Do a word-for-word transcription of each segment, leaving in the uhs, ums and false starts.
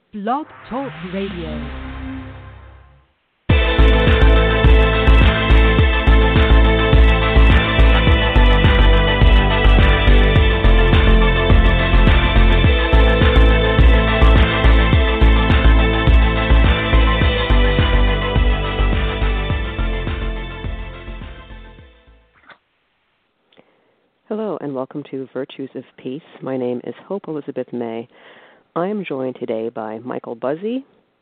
Blog Talk Radio. Hello and welcome to Virtues of Peace. My name is Hope Elizabeth May. I am joined today by Michael Buzzy.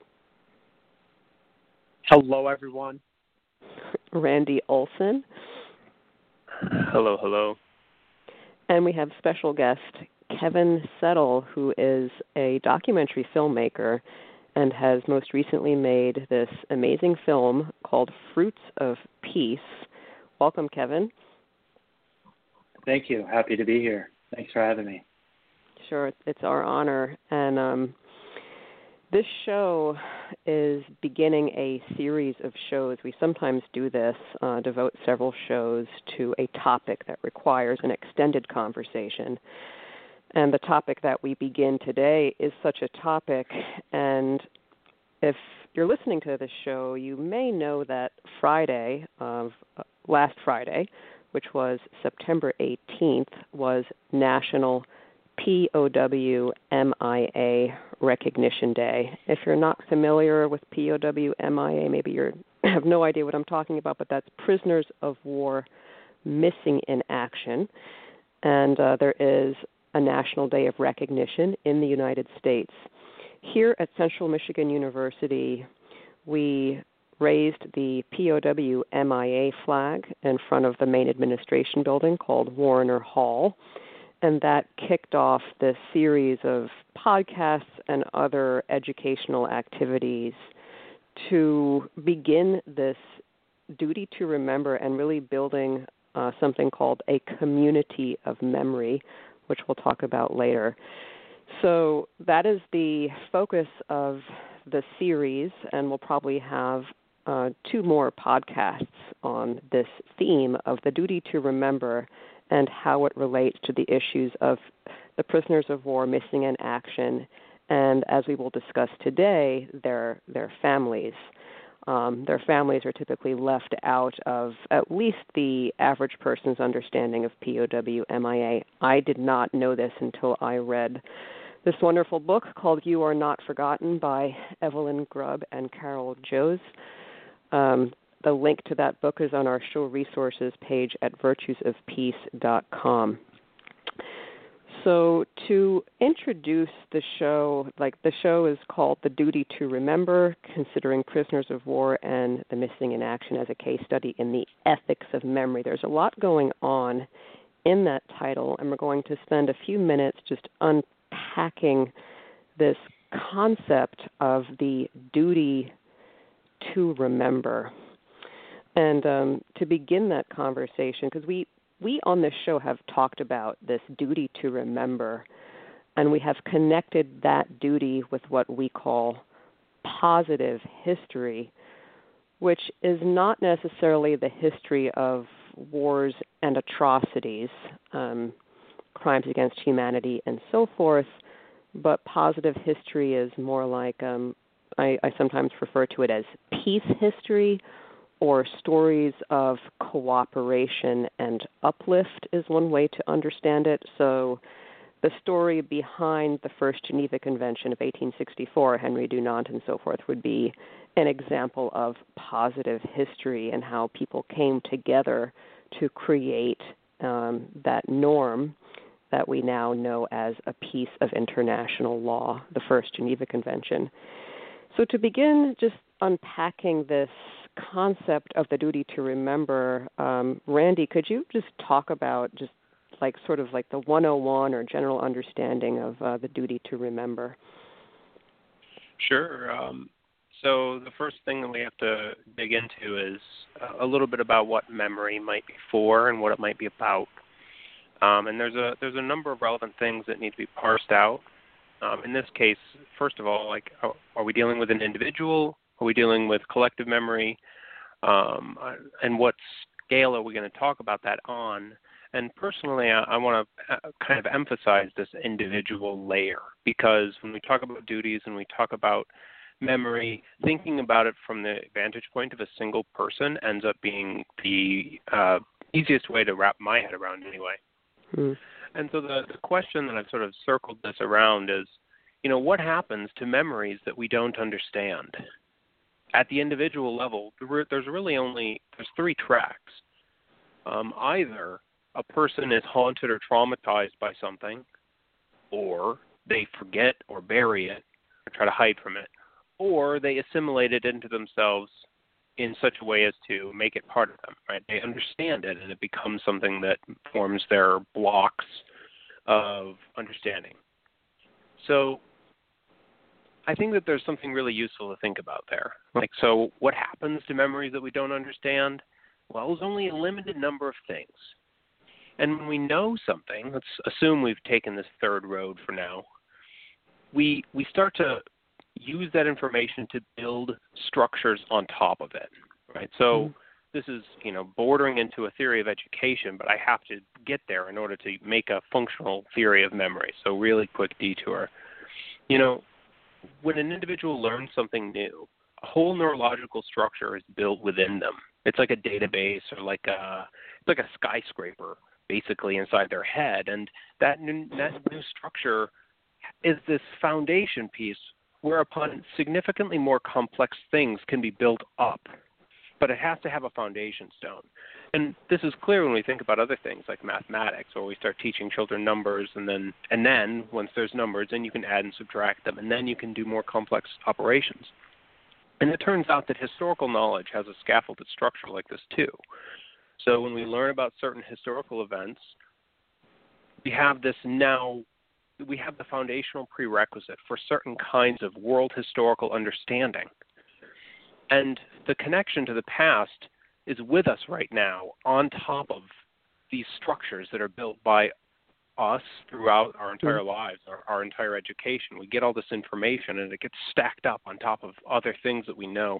Hello, everyone. Randy Olson. Hello, hello. And we have special guest Kevin Settle, who is a documentary filmmaker and has most recently made this amazing film called Fruits of Peace. Welcome, Kevin. Thank you. Happy to be here. Thanks for having me. Sure, it's our honor. And um, this show is beginning a series of shows. We sometimes do this, uh, devote several shows to a topic that requires an extended conversation. And the topic that we begin today is such a topic. And if you're listening to this show, you may know that Friday, of uh, last Friday, which was September eighteenth, was National P O W M I A Recognition Day. If you're not familiar with P O W M I A, maybe you have no idea what I'm talking about, but that's Prisoners of War Missing in Action. And uh, there is a National Day of Recognition in the United States. Here at Central Michigan University, we raised the P O W M I A flag in front of the main administration building called Warner Hall. And that kicked off this series of podcasts and other educational activities to begin this duty to remember and really building uh, something called a community of memory, which we'll talk about later. So that is the focus of the series, and we'll probably have uh, two more podcasts on this theme of the duty to remember and how it relates to the issues of the prisoners of war missing in action, and as we will discuss today, their their families. Um, their families are typically left out of at least the average person's understanding of P O W M I A. I did not know this until I read this wonderful book called You Are Not Forgotten by Evelyn Grubb and Carol Joes. Um, The link to that book is on our show resources page at virtues of peace dot com. So to introduce the show, like the show is called The Duty to Remember, Considering Prisoners of War and the Missing in Action as a Case Study in the Ethics of Memory. There's a lot going on in that title, and we're going to spend a few minutes just unpacking this concept of the duty to remember. And um, to begin that conversation, because we, we on this show have talked about this duty to remember, and we have connected that duty with what we call positive history, which is not necessarily the history of wars and atrocities, um, crimes against humanity and so forth, but positive history is more like, um, I, I sometimes refer to it as peace history, or stories of cooperation and uplift is one way to understand it. So the story behind the First Geneva Convention of eighteen sixty-four, Henry Dunant and so forth, would be an example of positive history and how people came together to create um, that norm that we now know as a piece of international law, the First Geneva Convention. So to begin just unpacking this concept of the duty to remember, um, Randy, could you just talk about just like sort of like the one oh one or general understanding of uh, the duty to remember? Sure. Um, so the first thing that we have to dig into is a little bit about what memory might be for and what it might be about. Um, and there's a there's a number of relevant things that need to be parsed out. Um, in this case, first of all, like, are, are we dealing with an individual? Are we dealing with collective memory? Um, and what scale are we going to talk about that on? And personally, I, I want to kind of emphasize this individual layer, because when we talk about duties and we talk about memory, thinking about it from the vantage point of a single person ends up being the uh, easiest way to wrap my head around anyway. Mm. And so the, the question that I've sort of circled this around is, you know, what happens to memories that we don't understand? At the individual level, there's really only, there's three tracks. Um, either a person is haunted or traumatized by something, or they forget or bury it or try to hide from it, or they assimilate it into themselves in such a way as to make it part of them, right? They understand it and it becomes something that forms their blocks of understanding. So I think that there's something really useful to think about there. Like, so what happens to memories that we don't understand? Well, there's only a limited number of things. And when we know something, let's assume we've taken this third road for now, we we start to use that information to build structures on top of it, right? So mm-hmm. this is, you know, bordering into a theory of education, but I have to get there in order to make a functional theory of memory. So really quick detour. You know, when an individual learns something new, a whole neurological structure is built within them. It's like a database or like a, it's like a skyscraper basically inside their head. And that new, that new structure is this foundation piece whereupon significantly more complex things can be built up. But it has to have a foundation stone. And this is clear when we think about other things like mathematics, where we start teaching children numbers, and then and then once there's numbers, then you can add and subtract them, and then you can do more complex operations. And it turns out that historical knowledge has a scaffolded structure like this too. So when we learn about certain historical events, we have this now, we have the foundational prerequisite for certain kinds of world historical understanding. And the connection to the past is with us right now on top of these structures that are built by us throughout our entire mm-hmm. lives, our, our entire education. We get all this information and it gets stacked up on top of other things that we know.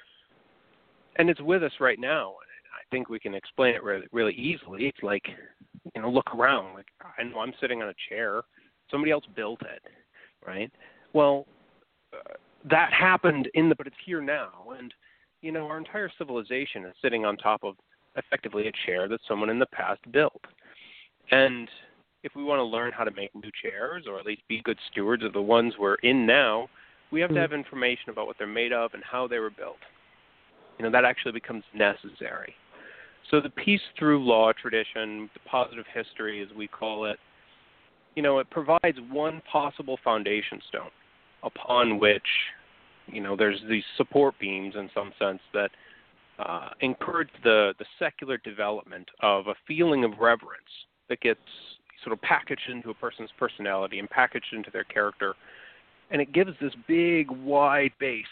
And it's with us right now. I think we can explain it really, really easily. It's like, you know, look around. Like, I know I'm sitting on a chair. Somebody else built it, right? Well, uh, that happened in the, but it's here now. And, you know, our entire civilization is sitting on top of effectively a chair that someone in the past built. And if we want to learn how to make new chairs, or at least be good stewards of the ones we're in now, we have mm-hmm. to have information about what they're made of and how they were built. You know, that actually becomes necessary. So the piece through law tradition, the positive history as we call it, you know, it provides one possible foundation stone upon which, you know, there's these support beams in some sense that uh, encourage the, the secular development of a feeling of reverence that gets sort of packaged into a person's personality and packaged into their character. And it gives this big, wide base.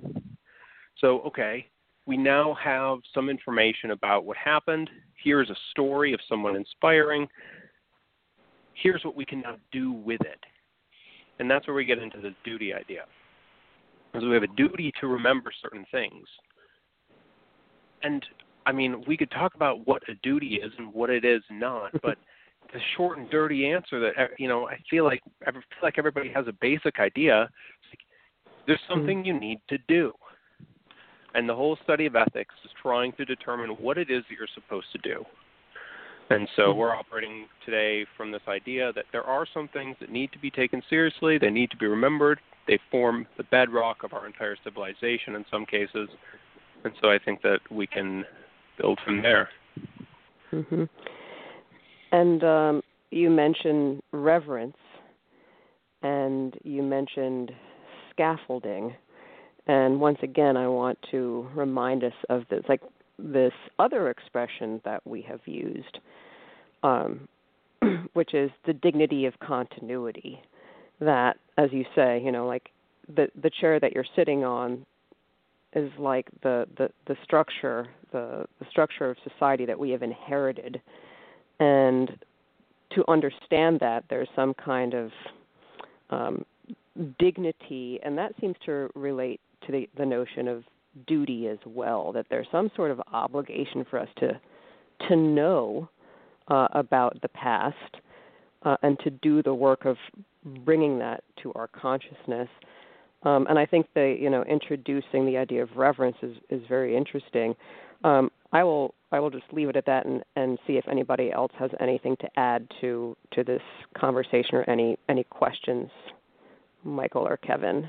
So, okay, we now have some information about what happened. Here's a story of someone inspiring. Here's what we can now do with it. And that's where we get into this duty idea. Because we have a duty to remember certain things. And, I mean, we could talk about what a duty is and what it is not, but the short and dirty answer that, you know, I feel like I feel like everybody has a basic idea. Like, there's something you need to do. And the whole study of ethics is trying to determine what it is that you're supposed to do. And so we're operating today from this idea that there are some things that need to be taken seriously. They need to be remembered. They form the bedrock of our entire civilization in some cases. And so I think that we can build from there. Mm-hmm. And um, you mentioned reverence, and you mentioned scaffolding. And once again, I want to remind us of this, like this other expression that we have used, um, which is the dignity of continuity. That, as you say, you know, like the the chair that you're sitting on is like the, the, the structure, the, the structure of society that we have inherited. And to understand that, there's some kind of um, dignity, and that seems to relate to the, the notion of duty as well, that there's some sort of obligation for us to to know uh, about the past uh, and to do the work of bringing that to our consciousness. Um, and I think the, you know, introducing the idea of reverence is, is very interesting. Um, I will I will just leave it at that and, and see if anybody else has anything to add to, to this conversation or any, any questions, Michael or Kevin.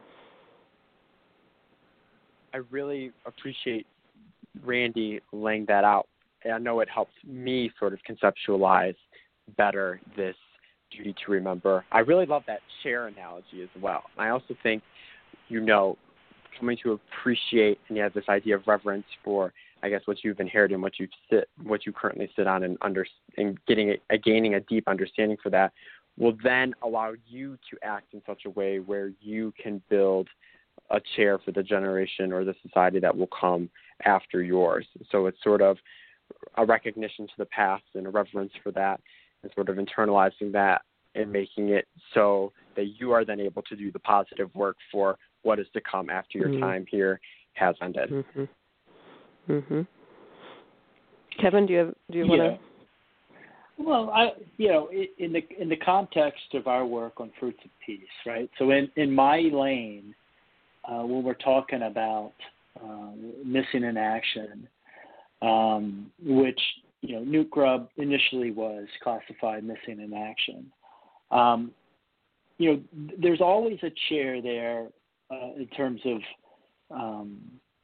I really appreciate Randy laying that out. I know it helps me sort of conceptualize better this duty to remember. I really love that chair analogy as well. I also think, you know, coming to appreciate and you have this idea of reverence for, I guess, what you've inherited and what you sit, what you currently sit on, and under and getting a, a gaining a deep understanding for that will then allow you to act in such a way where you can build a chair for the generation or the society that will come after yours. So it's sort of a recognition to the past and a reverence for that, and sort of internalizing that and making it so that you are then able to do the positive work for what is to come after your mm-hmm. time here has ended. Mm-hmm. Mm-hmm. Kevin, do you have, do you yeah. want to? Well, I, you know, in the in the context of our work on Fruits of Peace, right? So in, in my lane, uh, when we're talking about uh, missing in action, um, which, you know, Newt Grubb initially was classified missing in action. Um, you know, there's always a chair there uh, in terms of um,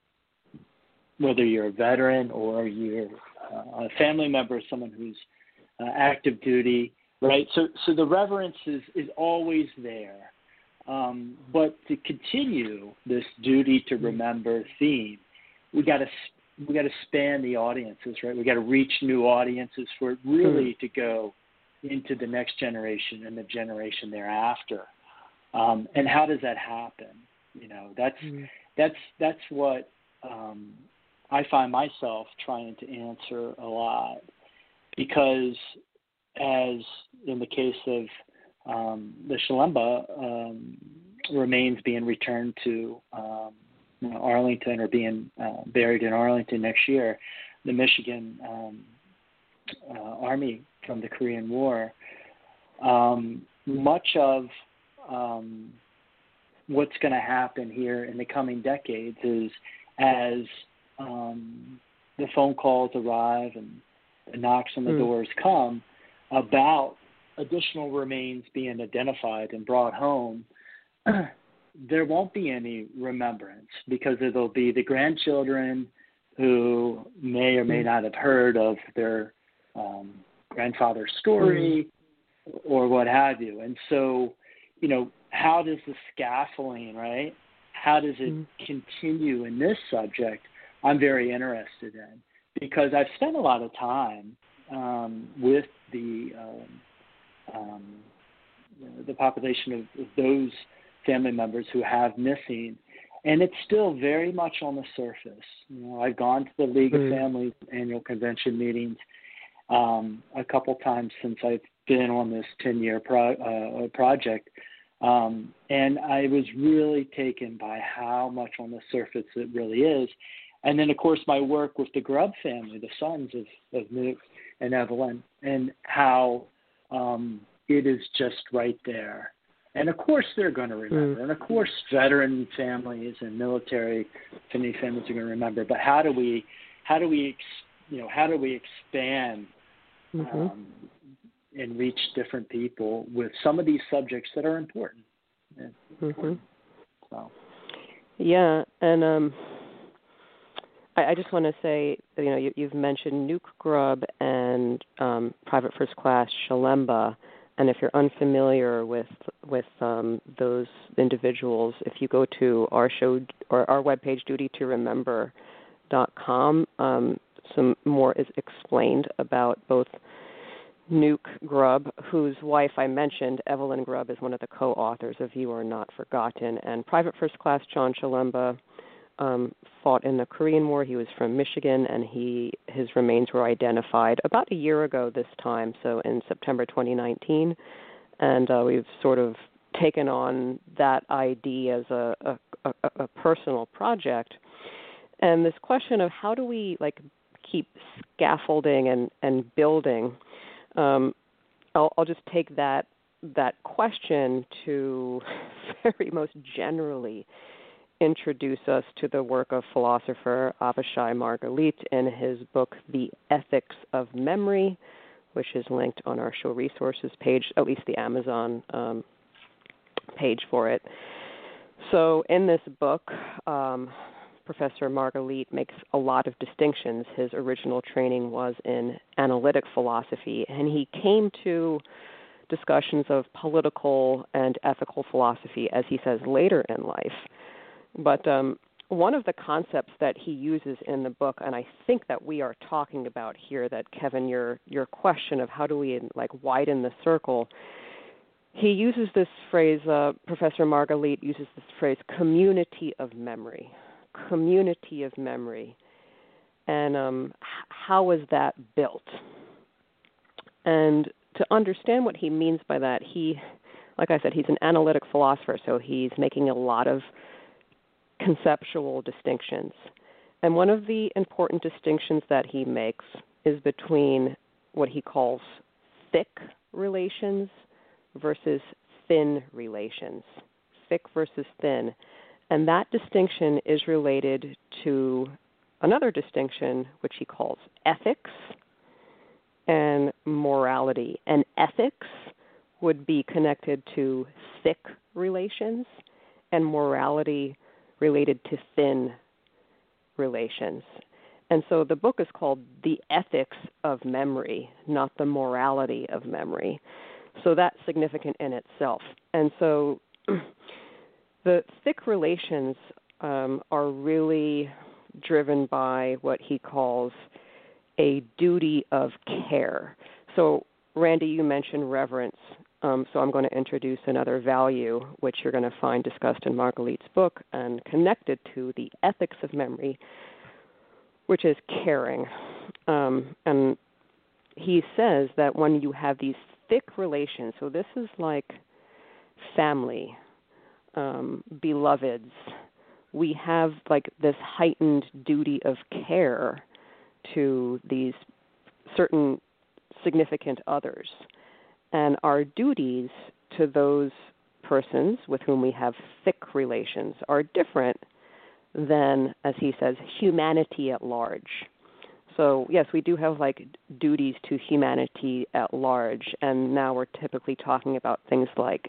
whether you're a veteran or you're uh, a family member, someone who's uh, active duty, right? So, so the reverence is, is always there. Um, but to continue this duty to remember theme, we got to we got to span the audiences, right? We got to reach new audiences for it really to go into the next generation and the generation thereafter. Um, and how does that happen? You know, that's mm. that's that's what um, I find myself trying to answer a lot, because as in the case of um, the Shalemba um, remains being returned to um, you know, Arlington, or being uh, buried in Arlington next year, the Michigan um, uh, Army from the Korean War, um, much of um, what's going to happen here in the coming decades is as um, the phone calls arrive and the knocks on the mm. doors come about additional remains being identified and brought home, there won't be any remembrance, because there'll be the grandchildren who may or may not have heard of their um, grandfather's story mm. or what have you. And so, you know, how does the scaffolding, right? How does it mm. continue in this subject? I'm very interested in, because I've spent a lot of time um, with the um, um, you know, the population of, of those family members who have missing, and it's still very much on the surface. You know, I've gone to the League mm. of Families annual convention meetings um, a couple times since I've been on this ten-year pro- uh, project, um, and I was really taken by how much on the surface it really is. And then, of course, my work with the Grubb family, the sons of, of Newt and Evelyn, and how um, it is just right there. And, of course, they're going to remember. Mm. And, of course, veteran families and military family families are going to remember. But how do we, how do we, you know, how do we expand mm-hmm. um, and reach different people with some of these subjects that are important? Mm-hmm. So. Yeah, and um, I, I just want to say, you know, you, you've mentioned Newt Grubb and um, Private First Class Shalemba. And if you're unfamiliar with with um, those individuals, if you go to our show or our webpage, duty to remember dot com, um, some more is explained about both Newt Grubb, whose wife I mentioned, Evelyn Grubb, is one of the co-authors of You Are Not Forgotten, and Private First Class John Shalemba um, fought in the Korean War. He was from Michigan, and he his remains were identified about a year ago this time, so in September twenty nineteen, and uh, we've sort of taken on that idea as a, a, a, a personal project. And this question of how do we like keep scaffolding and, and building, um, I'll, I'll just take that that question to very most generally introduce us to the work of philosopher Avishai Margalit in his book, The Ethics of Memory, which is linked on our show resources page, at least the Amazon um, page for it. So in this book, um, Professor Margalit makes a lot of distinctions. His original training was in analytic philosophy, and he came to discussions of political and ethical philosophy, as he says, later in life. But um, one of the concepts that he uses in the book, and I think that we are talking about here, that Kevin, your your question of how do we like widen the circle, he uses this phrase, uh, Professor Margalit uses this phrase, community of memory, community of memory. And um, h- how is that built? And to understand what he means by that, he, like I said, he's an analytic philosopher, so he's making a lot of conceptual distinctions. And one of the important distinctions that he makes is between what he calls thick relations versus thin relations, thick versus thin. And that distinction is related to another distinction, which he calls ethics and morality. And ethics would be connected to thick relations, and morality related to thin relations. And so the book is called The Ethics of Memory, not the morality of memory. So that's significant in itself. And so the thick relations um, are really driven by what he calls a duty of care. So, Randy, you mentioned reverence. Um, so I'm going to introduce another value, which you're going to find discussed in Margalit's book and connected to the ethics of memory, which is caring. Um, and he says that when you have these thick relations, so this is like family, um, beloveds, we have like this heightened duty of care to these certain significant others. And our duties to those persons with whom we have thick relations are different than, as he says, humanity at large. So, yes, we do have, like, duties to humanity at large, and now we're typically talking about things like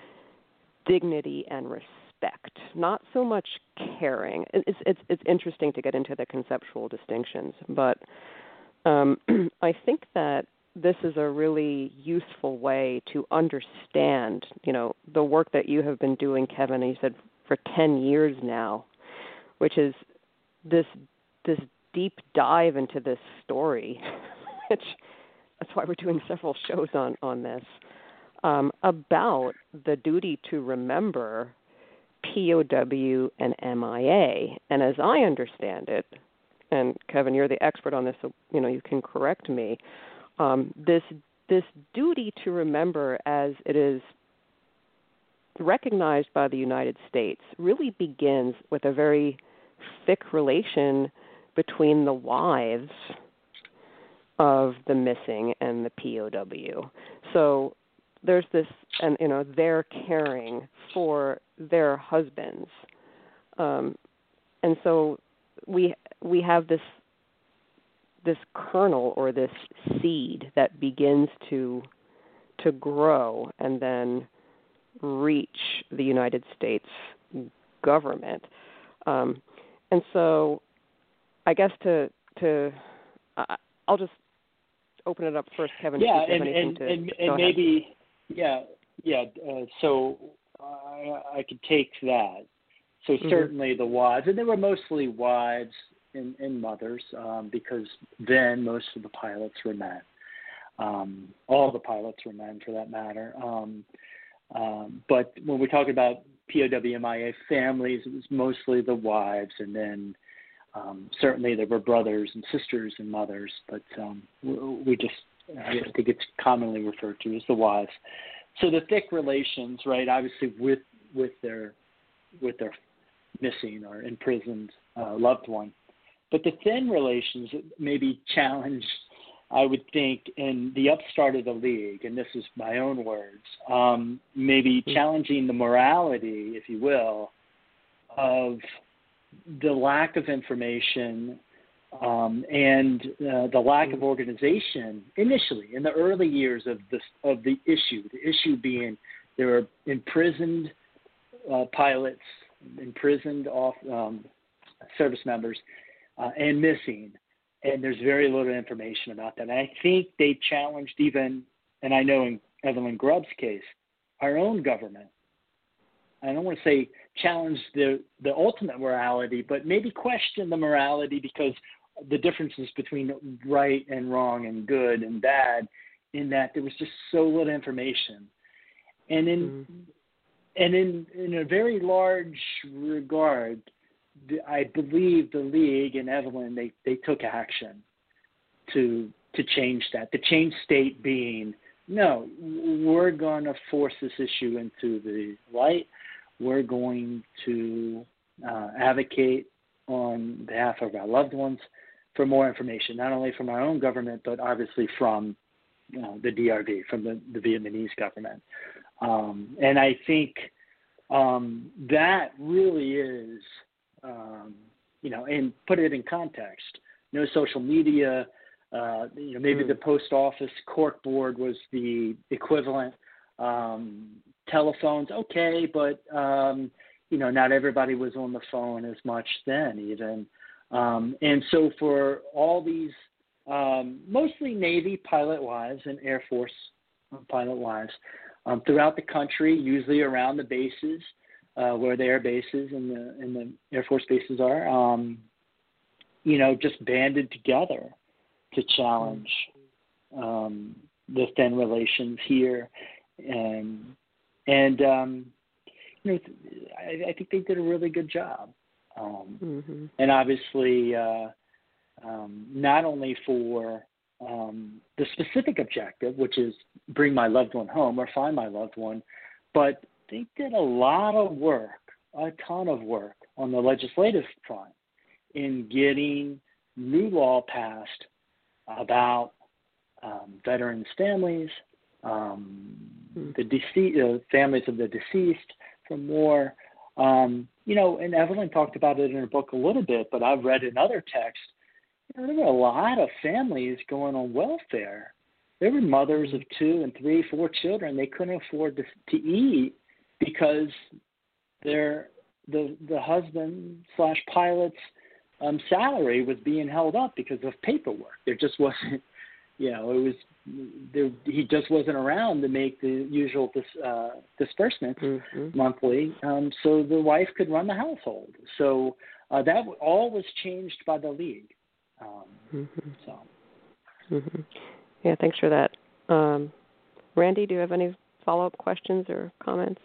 dignity and respect, not so much caring. It's, it's, it's interesting to get into the conceptual distinctions, but um, I think that this is a really useful way to understand, you know, the work that you have been doing, Kevin, and you said for ten years now, which is this this deep dive into this story, which that's why we're doing several shows on, on this, um, about the duty to remember P O W and M I A. And as I understand it, and Kevin, you're the expert on this, so, you know, you can correct me, Um, this this duty to remember, as it is recognized by the United States, really begins with a very thick relation between the wives of the missing and the P O W. So there's this, and you know, they're caring for their husbands, um, and so we we have this. this kernel or this seed that begins to to grow and then reach the United States government. Um, and so I guess to, to uh, I'll just open it up first, Kevin. Yeah, if you have and, anything and, to, and, and maybe, yeah, yeah, uh, so I, I could take that. So mm-hmm. certainly the wives, and they were mostly wives and, and mothers, um, because then most of the pilots were men. Um, all the pilots were men, for that matter. Um, um, but when we talk about P O W M I A families, it was mostly the wives, and then um, certainly there were brothers and sisters and mothers, but um, we, we just, I think it's commonly referred to as the wives. So the thick relations, right, obviously with with their with their missing or imprisoned uh, loved one. But the thin relations maybe challenge I would think, in the upstart of the league, and this is my own words, um, maybe challenging the morality, if you will, of the lack of information um, and uh, the lack of organization initially in the early years of this of the issue. The issue being there were imprisoned uh, pilots, imprisoned off um, service members, uh, and missing. And there's very little information about that. And I think they challenged even, and I know in Evelyn Grubb's case, our own government. I don't want to say challenge the, the ultimate morality, but maybe question the morality because the differences between right and wrong and good and bad, in that there was just so little information. And in mm-hmm. and in, in a very large regard, I believe the league and Evelyn, they, they took action to to change that. The change state being, no, we're going to force this issue into the light. We're going to uh, advocate on behalf of our loved ones for more information, not only from our own government, but obviously from you know, the D R V, from the, the Vietnamese government. Um, and I think um, that really is, um, you know, and put it in context. No social media. Uh, you know, maybe mm. the post office cork board was the equivalent. Um, telephones, okay, but um, you know, not everybody was on the phone as much then, even. Um, and so, for all these, um, mostly Navy pilot wives and Air Force pilot wives um, throughout the country, usually around the bases uh, where the air bases and the and the Air Force bases are, um, you know, just banded together to challenge um, the thin relations here. And, and um, you know, I, I think they did a really good job. Um, mm-hmm. And obviously, uh, um, not only for um, the specific objective, which is bring my loved one home or find my loved one, but they did a lot of work, a ton of work on the legislative front in getting new law passed about um, veterans' families, um, the dece- uh, families of the deceased from war. Um, you know, and Evelyn talked about it in her book a little bit, but I've read in other texts, you know, there were a lot of families going on welfare. There were mothers of two and three, four children. They couldn't afford to, to eat because their the the husband slash pilot's um, salary was being held up because of paperwork. There just wasn't, you know, it was there, he just wasn't around to make the usual dis, uh, disbursements mm-hmm. monthly, um, so the wife could run the household. So uh, that all was changed by the league. Um, mm-hmm. So, mm-hmm. yeah, thanks for that. Um, Randy, do you have any follow-up questions or comments?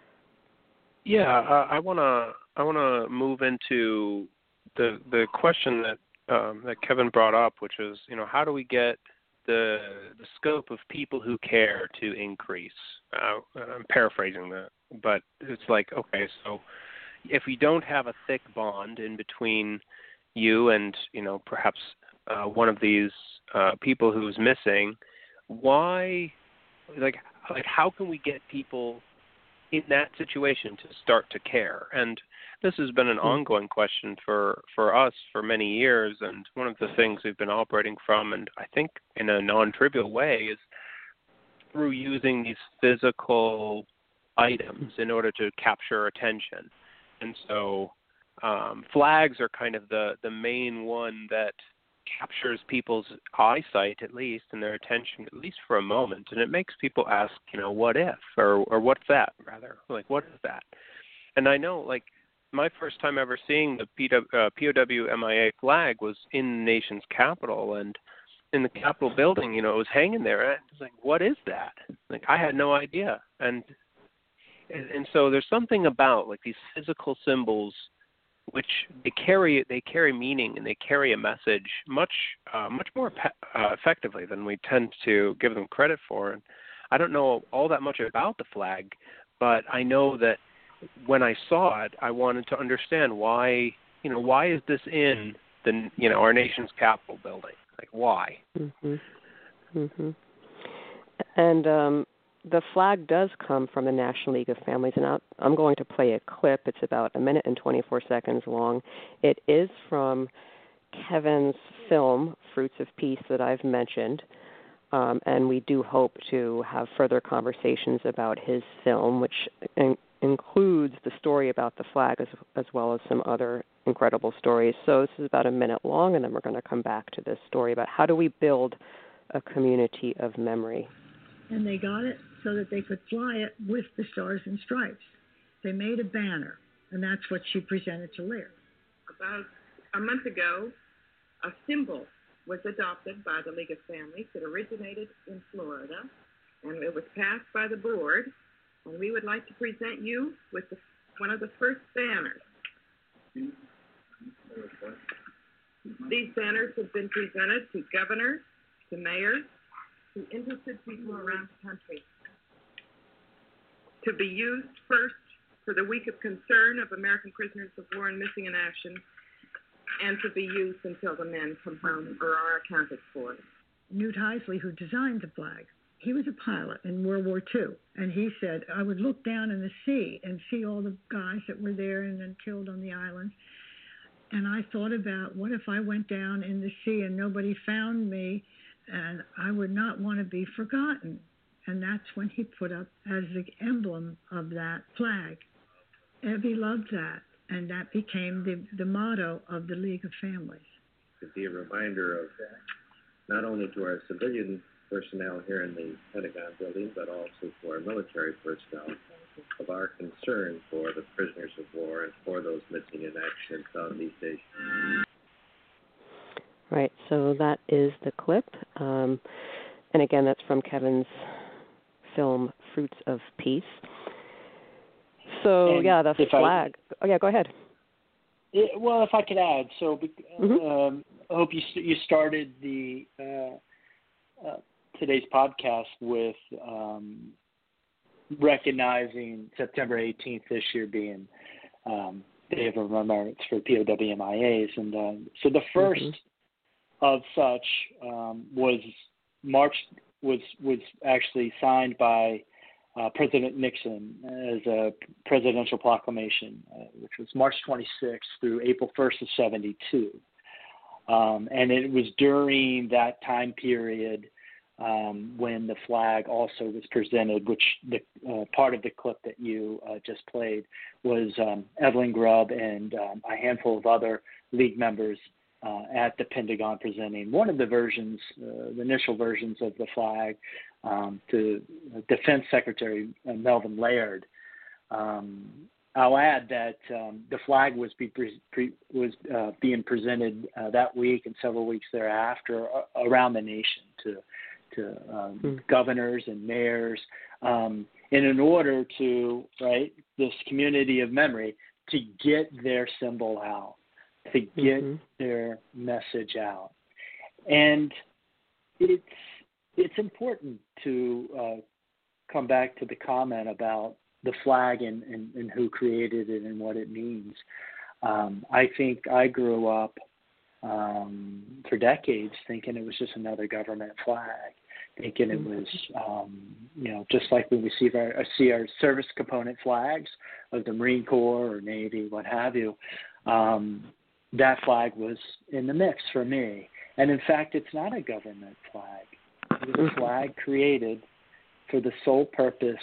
Yeah, uh, I wanna I wanna move into the the question that um, that Kevin brought up, which is, you know, how do we get the the scope of people who care to increase? Uh, I'm paraphrasing that, but it's like, okay, so if we don't have a thick bond in between you and, you know, perhaps uh, one of these uh, people who's missing, why, like, like how can we get people in that situation to start to care? And this has been an ongoing question for, for us for many years, and one of the things we've been operating from, and I think in a non-trivial way, is through using these physical items in order to capture attention. And so um, flags are kind of the, the main one that captures people's eyesight, at least, and their attention, at least for a moment, and it makes people ask, you know, what if, or or what's that, rather, like, what is that? And I know, like, my first time ever seeing the P W, uh, P O W M I A flag was in the nation's capital, and in the Capitol building, you know, it was hanging there, and I was like, what is that? Like, I had no idea. And and, and so there's something about, like, these physical symbols which they carry they carry meaning and they carry a message much uh, much more pe- uh, effectively than we tend to give them credit for. And I don't know all that much about the flag, but I know that when I saw it, I wanted to understand why, you know, why is this in the, you know, our nation's Capitol building? Like, why? Mm-hmm. Mm-hmm. And um, the flag does come from the National League of Families, and I'll, I'm going to play a clip. It's about a minute and twenty-four seconds long. It is from Kevin's film, Fruits of Peace, that I've mentioned, um, and we do hope to have further conversations about his film, which in, includes the story about the flag as, as well as some other incredible stories. So this is about a minute long, and then we're going to come back to this story about how do we build a community of memory. And they got it so that they could fly it with the Stars and Stripes. They made a banner, and that's what she presented to Lear. About a month ago, a symbol was adopted by the League of Families. It originated in Florida, and it was passed by the board. And we would like to present you with the, one of the first banners. These banners have been presented to governors, to mayors, to interested people around the country, to be used first for the week of concern of American prisoners of war and missing in action, and to be used until the men come home or are accounted for. Newt Heisley, who designed the flag, he was a pilot in World War Two, and he said, I would look down in the sea and see all the guys that were there and then killed on the islands. And I thought about, what if I went down in the sea and nobody found me, and I would not want to be forgotten. And that's when he put up as the emblem of that flag. Evie loved that, and that became the, the motto of the League of Families. To be a reminder of not only to our civilian personnel here in the Pentagon building, but also to our military personnel of our concern for the prisoners of war and for those missing in action in Southeast Asia. Right, so that is the clip. Um, and again, that's from Kevin's film, Fruits of Peace. So, and yeah, the flag. I, oh, yeah, go ahead. It, well, if I could add, so mm-hmm. um, I hope you you started the uh, uh, today's podcast with um, recognizing September eighteenth this year being um, Day of Remembrance for P O W M I As. And um, so the first mm-hmm. of such um, was March was was actually signed by uh, President Nixon as a presidential proclamation, uh, which was March twenty-sixth through April first of seventy-two. Um, and it was during that time period um, when the flag also was presented, which the uh, part of the clip that you uh, just played was um, Evelyn Grubb and um, a handful of other League members Uh, at the Pentagon presenting one of the versions, uh, the initial versions of the flag um, to Defense Secretary uh, Melvin Laird. Um, I'll add that um, the flag was be pre- pre- was uh, being presented uh, that week and several weeks thereafter uh, around the nation to to um, mm. governors and mayors, um, and in order to right this community of memory to get their symbol out, to get mm-hmm. their message out. And it's it's important to uh, come back to the comment about the flag and, and, and who created it and what it means. Um, I think I grew up um, for decades thinking it was just another government flag, thinking it was, um, you know, just like when we see our, see our service component flags of the Marine Corps or Navy, what have you. Um, that flag was in the mix for me. And in fact, it's not a government flag. It was a flag created for the sole purpose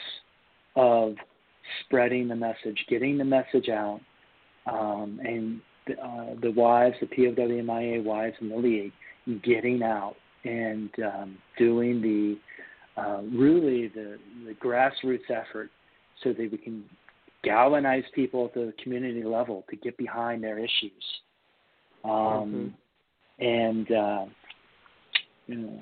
of spreading the message, getting the message out, um, and uh, the wives, the P O W M I A wives in the League, getting out and um, doing the uh, really the, the grassroots effort so that we can galvanize people at the community level to get behind their issues. Um, mm-hmm. And, uh, you know.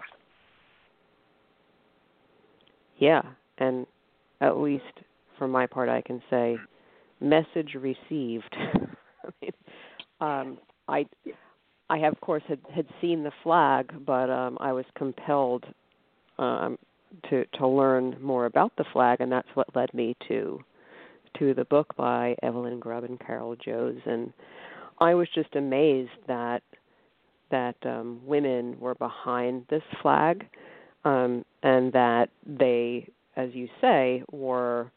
Yeah, and at least for my part, I can say message received. I mean, um, I, I have, of course, had, had seen the flag, but um, I was compelled um, to to learn more about the flag, and that's what led me to to the book by Evelyn Grubb and Carol Joes. And I was just amazed that that um, women were behind this flag. um, and that they, as you say, were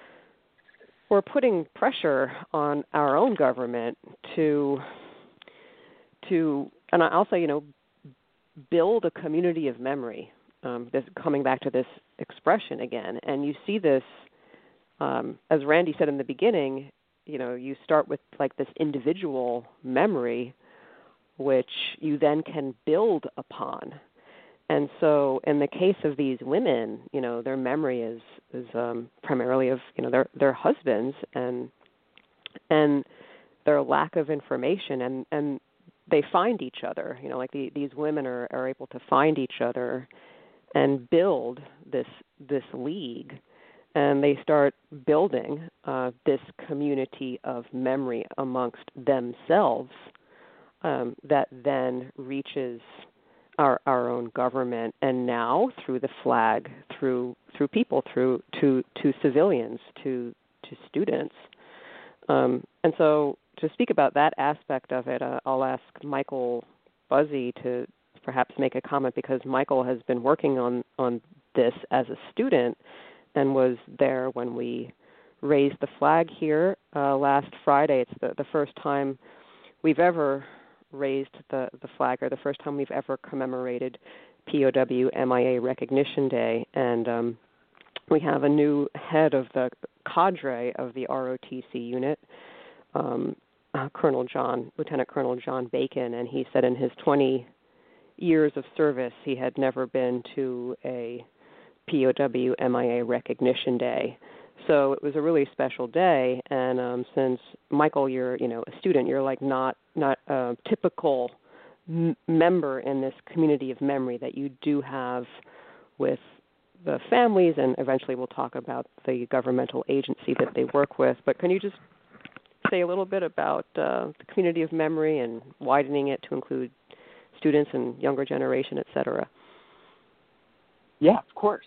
were putting pressure on our own government to to, and I'll say, you know, build a community of memory. Um, this coming back to this expression again, and you see this, um, as Randy said in the beginning. You know, you start with like this individual memory, which you then can build upon. And so, in the case of these women, you know, their memory is is um, primarily of you know their their husbands and and their lack of information, and, and they find each other. You know, like the, these women are, are able to find each other and build this this league, and they start building uh, this community of memory amongst themselves um, that then reaches our our own government, and now through the flag, through through people, through to to civilians, to to students, um, and so to speak about that aspect of it, uh, I'll ask Michael Buzzi to perhaps make a comment, because Michael has been working on on this as a student and was there when we raised the flag here uh, last Friday. It's the, the first time we've ever raised the, the flag, or the first time we've ever commemorated P O W M I A Recognition Day. And um, we have a new head of the cadre of the R O T C unit, um, uh, Colonel John, Lieutenant Colonel John Bacon, and he said in his twenty years of service he had never been to a P O W M I A Recognition Day. So it was a really special day, and um, since Michael, you're you know a student, you're like not not a typical m- member in this community of memory that you do have with the families, and eventually we'll talk about the governmental agency that they work with. But can you just say a little bit about uh, the community of memory and widening it to include students and younger generation, et cetera? Yeah, of course.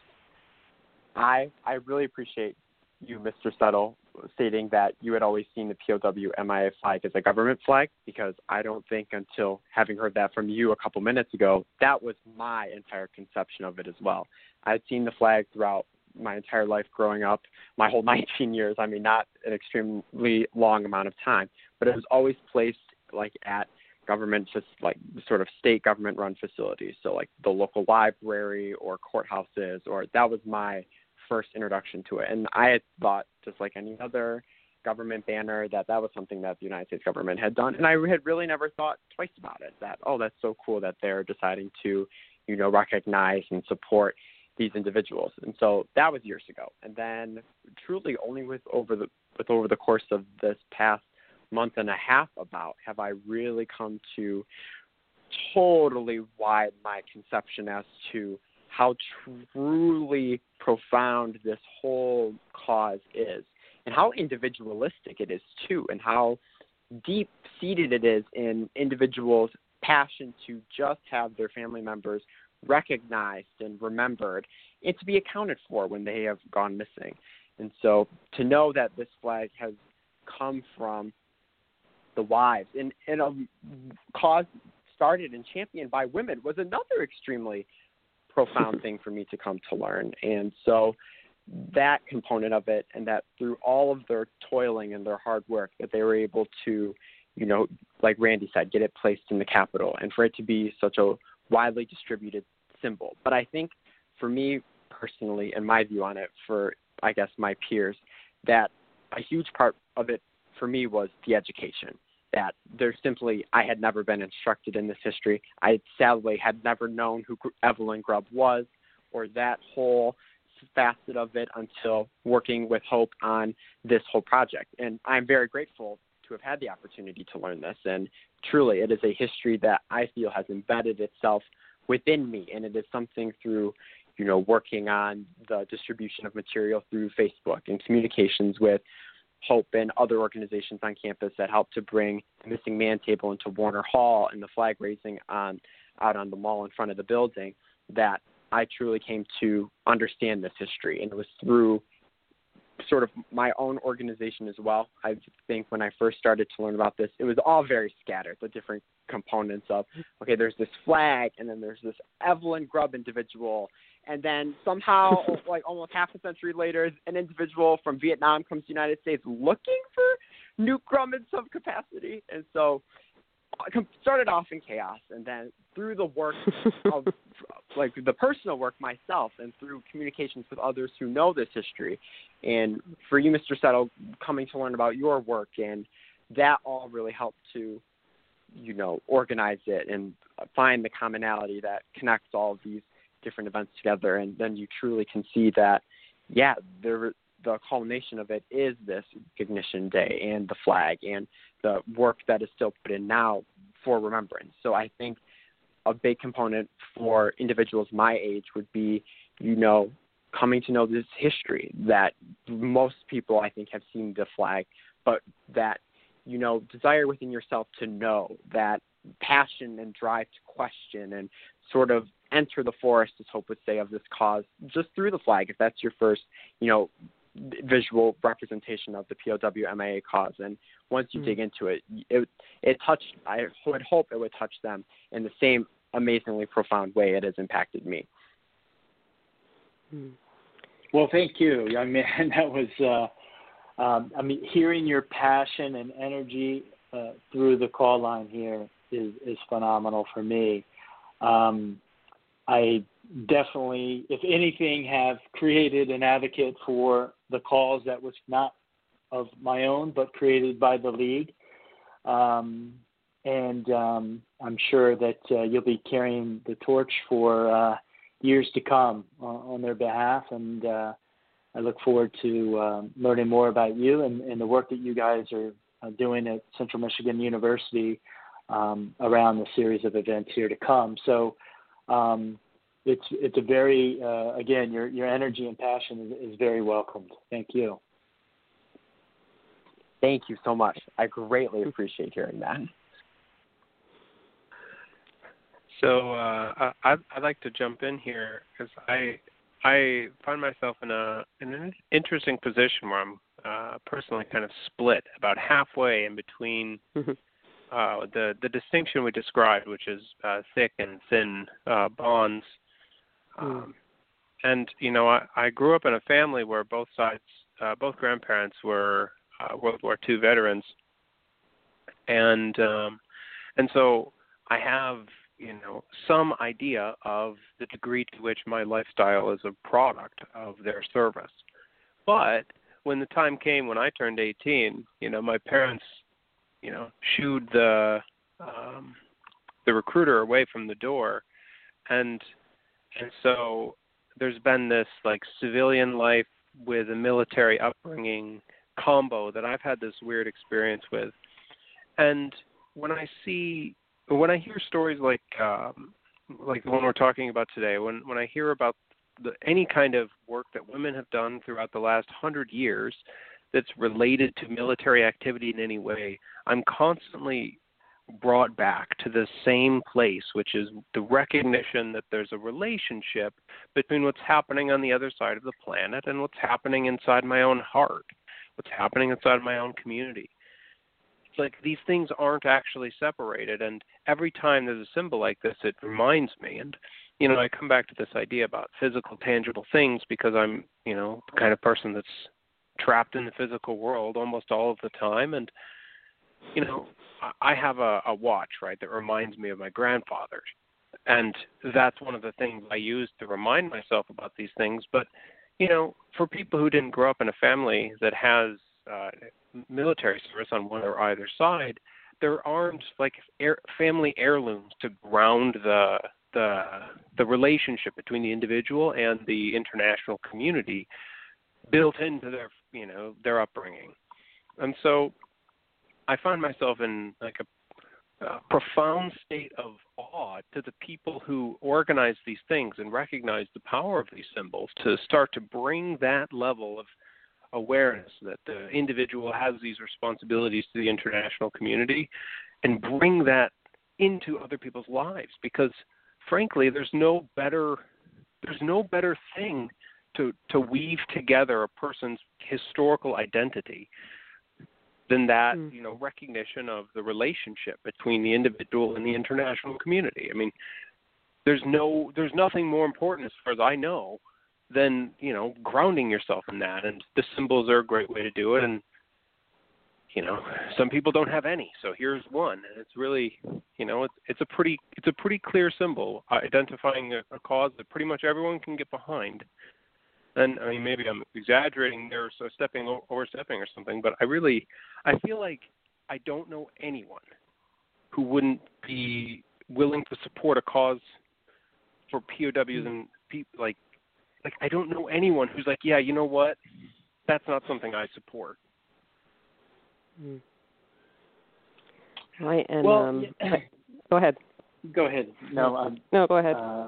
I I really appreciate you, Mister Settle, stating that you had always seen the P O W M I A flag as a government flag, because I don't think until having heard that from you a couple minutes ago, that was my entire conception of it as well. I had seen the flag throughout my entire life growing up, my whole nineteen years. I mean, not an extremely long amount of time, but it was always placed like at government, just like sort of state government run facilities. So like the local library or courthouses, or that was my first introduction to it. And I had thought, just like any other government banner, that that was something that the United States government had done. And I had really never thought twice about it, that, oh, that's so cool that they're deciding to, you know, recognize and support these individuals. And so that was years ago. And then truly only with over the with over the course of this past month and a half about have I really come to totally widen my conception as to how truly profound this whole cause is, and how individualistic it is too, and how deep-seated it is in individuals' passion to just have their family members recognized and remembered, and to be accounted for when they have gone missing. And so to know that this flag has come from the wives and, and a cause started and championed by women was another extremely profound thing for me to come to learn. And so that component of it, and that through all of their toiling and their hard work, that they were able to, you know, like Randy said, get it placed in the Capitol, and for it to be such a widely distributed symbol. But I think for me personally, and my view on it, for I guess my peers, that a huge part of it for me was the education. That there's simply, I had never been instructed in this history. I sadly had never known who Evelyn Grubb was, or that whole facet of it, until working with Hope on this whole project. And I'm very grateful to have had the opportunity to learn this. And truly, it is a history that I feel has embedded itself within me. And it is something through, you know, working on the distribution of material through Facebook and communications with Hope and other organizations on campus that helped to bring the Missing Man table into Warner Hall and the flag raising on out on the mall in front of the building, that I truly came to understand this history. And it was through sort of my own organization as well. I think when I first started to learn about this, it was all very scattered, the different components of, okay, there's this flag, and then there's this Evelyn Grubb individual, And then somehow, like almost half a century later, an individual from Vietnam comes to the United States looking for nuke Grumman's of capacity. And so I started off in chaos, and then through the work of, like the personal work myself, and through communications with others who know this history, and for you, Mister Settle, coming to learn about your work, and that all really helped to, you know, organize it and find the commonality that connects all of these different events together. And then you truly can see that, yeah, there, the culmination of it is this Ignition Day and the flag and the work that is still put in now for remembrance. So I think a big component for individuals my age would be, you know, coming to know this history that most people, I think, have seen the flag, but that, you know, desire within yourself to know, that passion and drive to question and sort of enter the forest, as Hope would say, of this cause just through the flag, if that's your first, you know, visual representation of the P O W M I A cause. And once you mm. dig into it, it, it touched, I would hope it would touch them in the same amazingly profound way it has impacted me. Well, thank you. I mean, that was, uh, um, I mean, hearing your passion and energy uh, through the call line here is, is phenomenal for me. Um, I definitely, if anything, have created an advocate for the cause that was not of my own, but created by the League. Um, and um, I'm sure that uh, you'll be carrying the torch for uh, years to come uh, on their behalf. And uh, I look forward to um, learning more about you and, and the work that you guys are uh, doing at Central Michigan University um, around the series of events here to come. So um, it's it's a very, uh, again, your, your energy and passion is, is very welcomed. Thank you. Thank you so much. I greatly appreciate hearing that. So uh, I, I'd like to jump in here because I I find myself in a in an interesting position where I'm uh, personally kind of split about halfway in between uh, the the distinction we described, which is uh, thick and thin uh, bonds. Um, and you know, I, I grew up in a family where both sides, uh, both grandparents were uh, World War Two veterans, and um, and so I have, you know, some idea of the degree to which my lifestyle is a product of their service. But when the time came when I turned eighteen, you know, my parents, you know, shooed the um, the recruiter away from the door, and and so there's been this like civilian life with a military upbringing combo that I've had this weird experience with. And when I see When I hear stories like um, like the one we're talking about today, when, when I hear about the, any kind of work that women have done throughout the last hundred years that's related to military activity in any way, I'm constantly brought back to the same place, which is the recognition that there's a relationship between what's happening on the other side of the planet and what's happening inside my own heart, what's happening inside my own community. It's like these things aren't actually separated, and every time there's a symbol like this, it reminds me. And, you know, I come back to this idea about physical, tangible things because I'm, you know, the kind of person that's trapped in the physical world almost all of the time. And, you know, I have a, a watch, right, that reminds me of my grandfather. And that's one of the things I use to remind myself about these things. But, you know, for people who didn't grow up in a family that has uh, military service on one or either side, there aren't like air, family heirlooms to ground the the the relationship between the individual and the international community built into their, you know, their upbringing. And so I find myself in like a, a profound state of awe to the people who organize these things and recognize the power of these symbols to start to bring that level of awareness that the individual has these responsibilities to the international community and bring that into other people's lives, because frankly there's no better there's no better thing to to weave together a person's historical identity than that, mm. you know, recognition of the relationship between the individual and the international community. I mean, there's no there's nothing more important as far as I know than, you know, grounding yourself in that. And the symbols are a great way to do it. And, you know, some people don't have any, so here's one. And it's really, you know, it's it's a pretty it's a pretty clear symbol uh, identifying a, a cause that pretty much everyone can get behind. And I mean, maybe I'm exaggerating there, so stepping overstepping or something, but I really I feel like I don't know anyone who wouldn't be willing to support a cause for P O Ws and people like like I don't know anyone who's like, yeah, you know what, that's not something I support. Mm. Right, and well, um, yeah. go ahead. Go ahead. No, um, no, go ahead. Uh,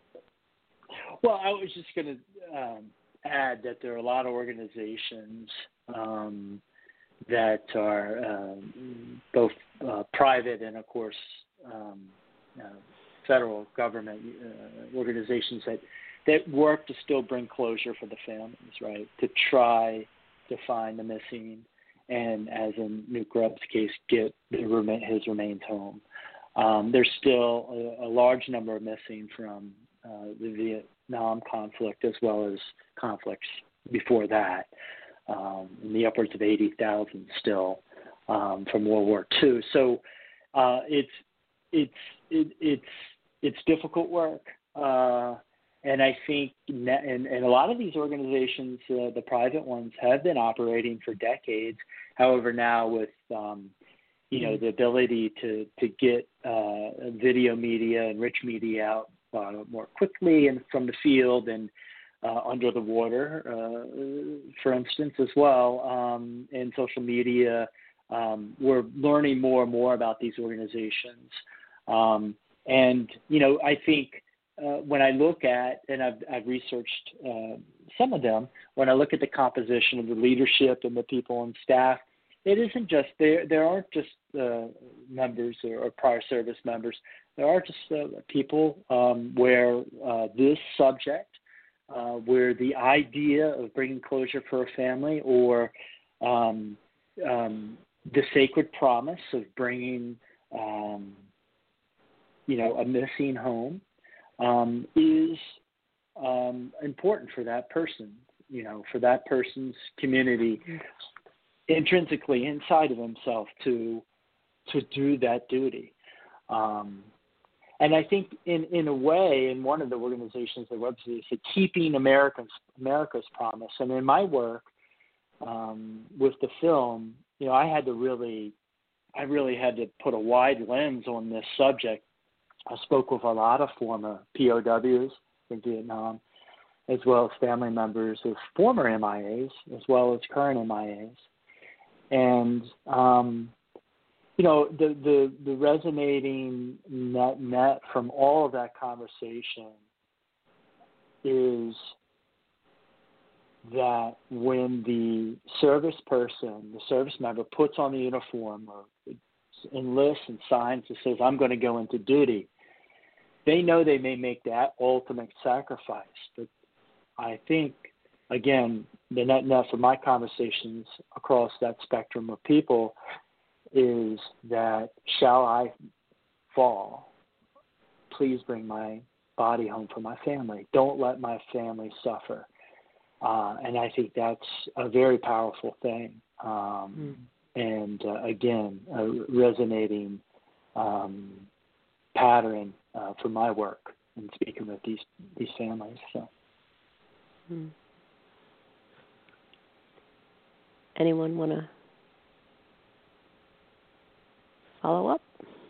well, I was just going to um, add that there are a lot of organizations um, that are um, both uh, private and, of course, um, uh, federal government uh, organizations that that work to still bring closure for the families, right? To try to find the missing. And as in Nuke Grubb's case, get his remains home. Um, there's still a, a large number of missing from uh, the Vietnam conflict as well as conflicts before that, um, in the upwards of eighty thousand still um, from World War Two. So uh, it's it's it, it's it's difficult work. Uh, And I think, and, and a lot of these organizations, uh, the private ones, have been operating for decades. However, now with, um, you know, the ability to to get uh, video media and rich media out uh, more quickly and from the field and uh, under the water, uh, for instance, as well, um, and social media, um, we're learning more and more about these organizations. Um, and, you know, I think, Uh, when I look at, and I've, I've researched uh, some of them, when I look at the composition of the leadership and the people on staff, it isn't just, there There aren't just uh, members or, or prior service members. There are just uh, people um, where uh, this subject, uh, where the idea of bringing closure for a family or um, um, the sacred promise of bringing, um, you know, a missing home, Um, is um, important for that person, you know, for that person's community, intrinsically inside of himself to to do that duty. Um, and I think in, in a way, in one of the organizations that represents it, keeping America's America's promise. And in my work um, with the film, you know, I had to really, I really had to put a wide lens on this subject. I spoke with a lot of former P O Ws in Vietnam, as well as family members of former M I As, as well as current M I As. And, um, you know, the, the, the resonating net net from all of that conversation is that when the service person, the service member puts on the uniform or enlists and signs that says, I'm going to go into duty, they know they may make that ultimate sacrifice. But I think, again, the net net from my conversations across that spectrum of people is that, shall I fall, please bring my body home for my family. Don't let my family suffer. Uh, and I think that's a very powerful thing. Um, mm. And, uh, again, a resonating um, pattern uh, for my work in speaking with these these families. So, hmm. Anyone want to follow up?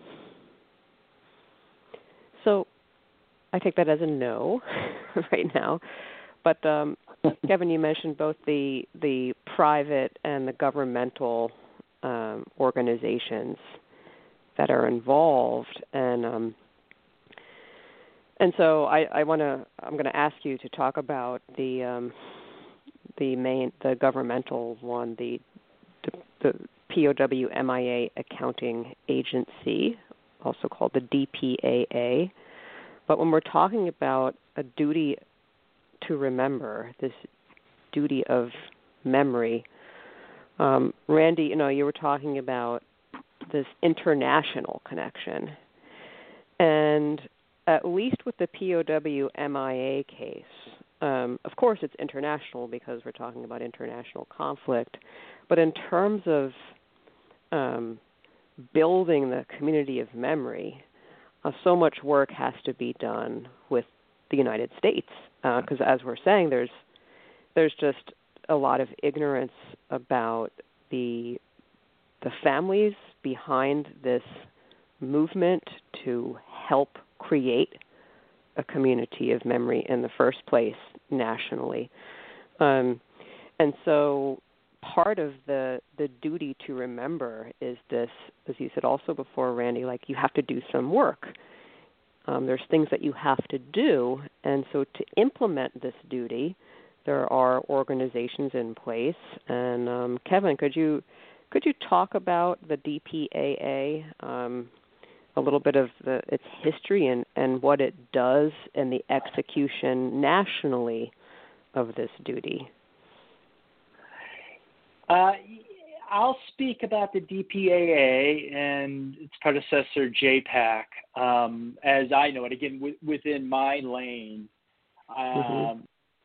So, I take that as a no right now. But um, Kevin, you mentioned both the the private and the governmental um, organizations that are involved, and um, and so I, I want to I'm going to ask you to talk about the um, the main the governmental one, the the, the P O W M I A Accounting Agency, also called the D P A A. But when we're talking about a duty to remember, this duty of memory, um, Randy, you know, you were talking about this international connection. And at least with the P O W M I A case, um, of course it's international because we're talking about international conflict, but in terms of um, building the community of memory, uh, so much work has to be done with the United States because, uh, as we're saying, there's there's just a lot of ignorance about the the families behind this movement to help create a community of memory in the first place nationally. Um, and so part of the, the duty to remember is this, as you said also before, Randy, like you have to do some work. Um, there's things that you have to do. And so to implement this duty, there are organizations in place. And um, Kevin, could you could you talk about the D P A A, um, a little bit of the, its history and, and what it does and the execution nationally of this duty? Uh, I'll speak about the D P A A and its predecessor, J PAC, um, as I know it. Again, w- within my lane, um, mm-hmm.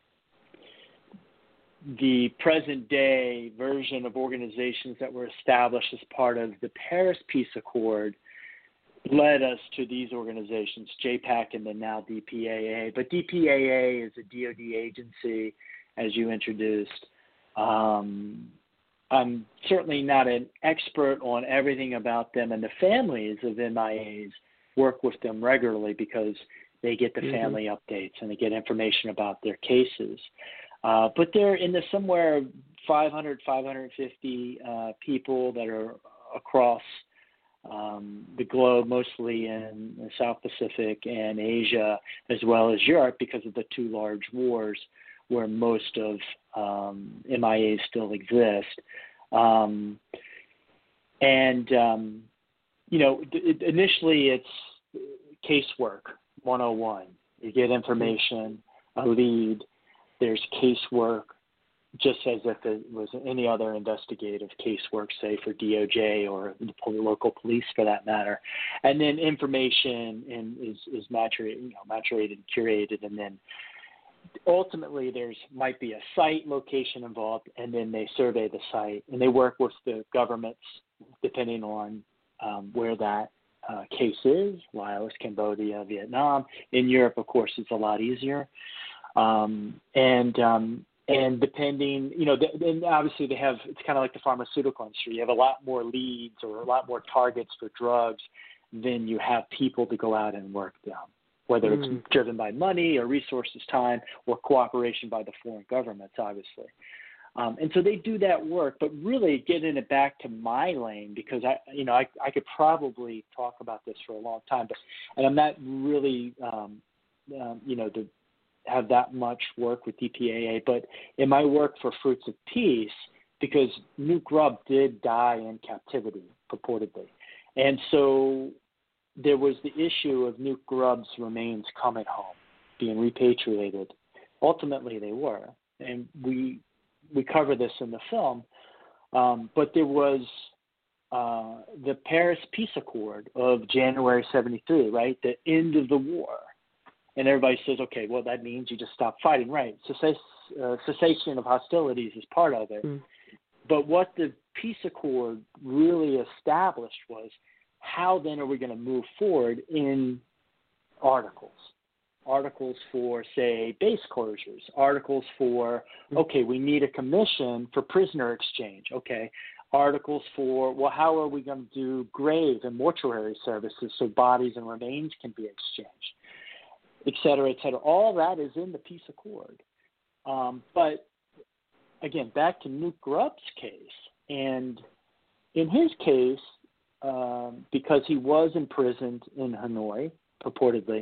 the present-day version of organizations that were established as part of the Paris Peace Accord led us to these organizations, J PAC and then now D P A A. But D P A A is a D O D agency, as you introduced. Um, I'm certainly not an expert on everything about them, and the families of M I As work with them regularly because they get the mm-hmm. family updates and they get information about their cases. Uh, but they're in the somewhere five hundred, five hundred fifty uh, people that are across um, the globe, mostly in the South Pacific and Asia, as well as Europe, because of the two large wars where most of um, M I As still exist. Um, and, um, you know, it, initially it's casework one oh one. You get information, a lead, there's casework, just as if it was any other investigative casework, say for D O J or the local police for that matter. And then information in, is, is maturated, you know, maturated and curated, and then ultimately there's might be a site location involved, and then they survey the site, and they work with the governments depending on um, where that uh, case is, Laos, Cambodia, Vietnam. In Europe, of course, it's a lot easier. Um, and um, and depending, you know, then obviously they have, it's kind of like the pharmaceutical industry. You have a lot more leads or a lot more targets for drugs than you have people to go out and work them, whether mm. it's driven by money or resources, time, or cooperation by the foreign governments, obviously. Um, and so they do that work, but really getting it back to my lane, because I, you know, I, I could probably talk about this for a long time, but, and I'm not really, um, um, you know, to have that much work with D P A A, but in my work for Fruits of Peace, because Newt Grubb did die in captivity, purportedly. And so there was the issue of Newt Grubb's remains coming home, being repatriated. Ultimately, they were, and we we cover this in the film. Um, but there was uh, the Paris Peace Accord of January seventy-three, right, the end of the war. And everybody says, okay, well, that means you just stop fighting, right? Cess- uh, cessation of hostilities is part of it. Mm. But what the Peace Accord really established was, how then are we going to move forward in articles? Articles for, say, base closures. Articles for, okay, we need a commission for prisoner exchange. Okay. Articles for, well, how are we going to do grave and mortuary services so bodies and remains can be exchanged, et cetera, et cetera. All that is in the Peace Accord. Um, but, again, back to Newt Grubb's case. And in his case, Um, because he was imprisoned in Hanoi, purportedly,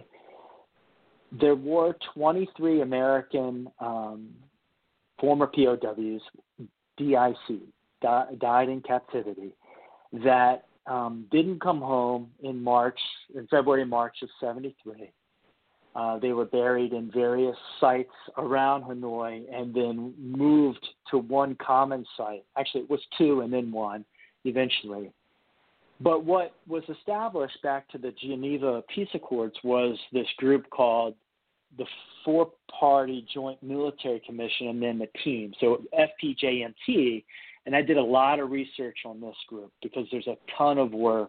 there were twenty-three American um, former P O Ws, D I C, di- died in captivity, that um, didn't come home in March, in February and March of seventy-three. Uh, they were buried in various sites around Hanoi and then moved to one common site. Actually, it was two and then one eventually. But what was established back to the Geneva Peace Accords was this group called the Four-Party Joint Military Commission, and then the team. So F P J M T, and I did a lot of research on this group because there's a ton of work.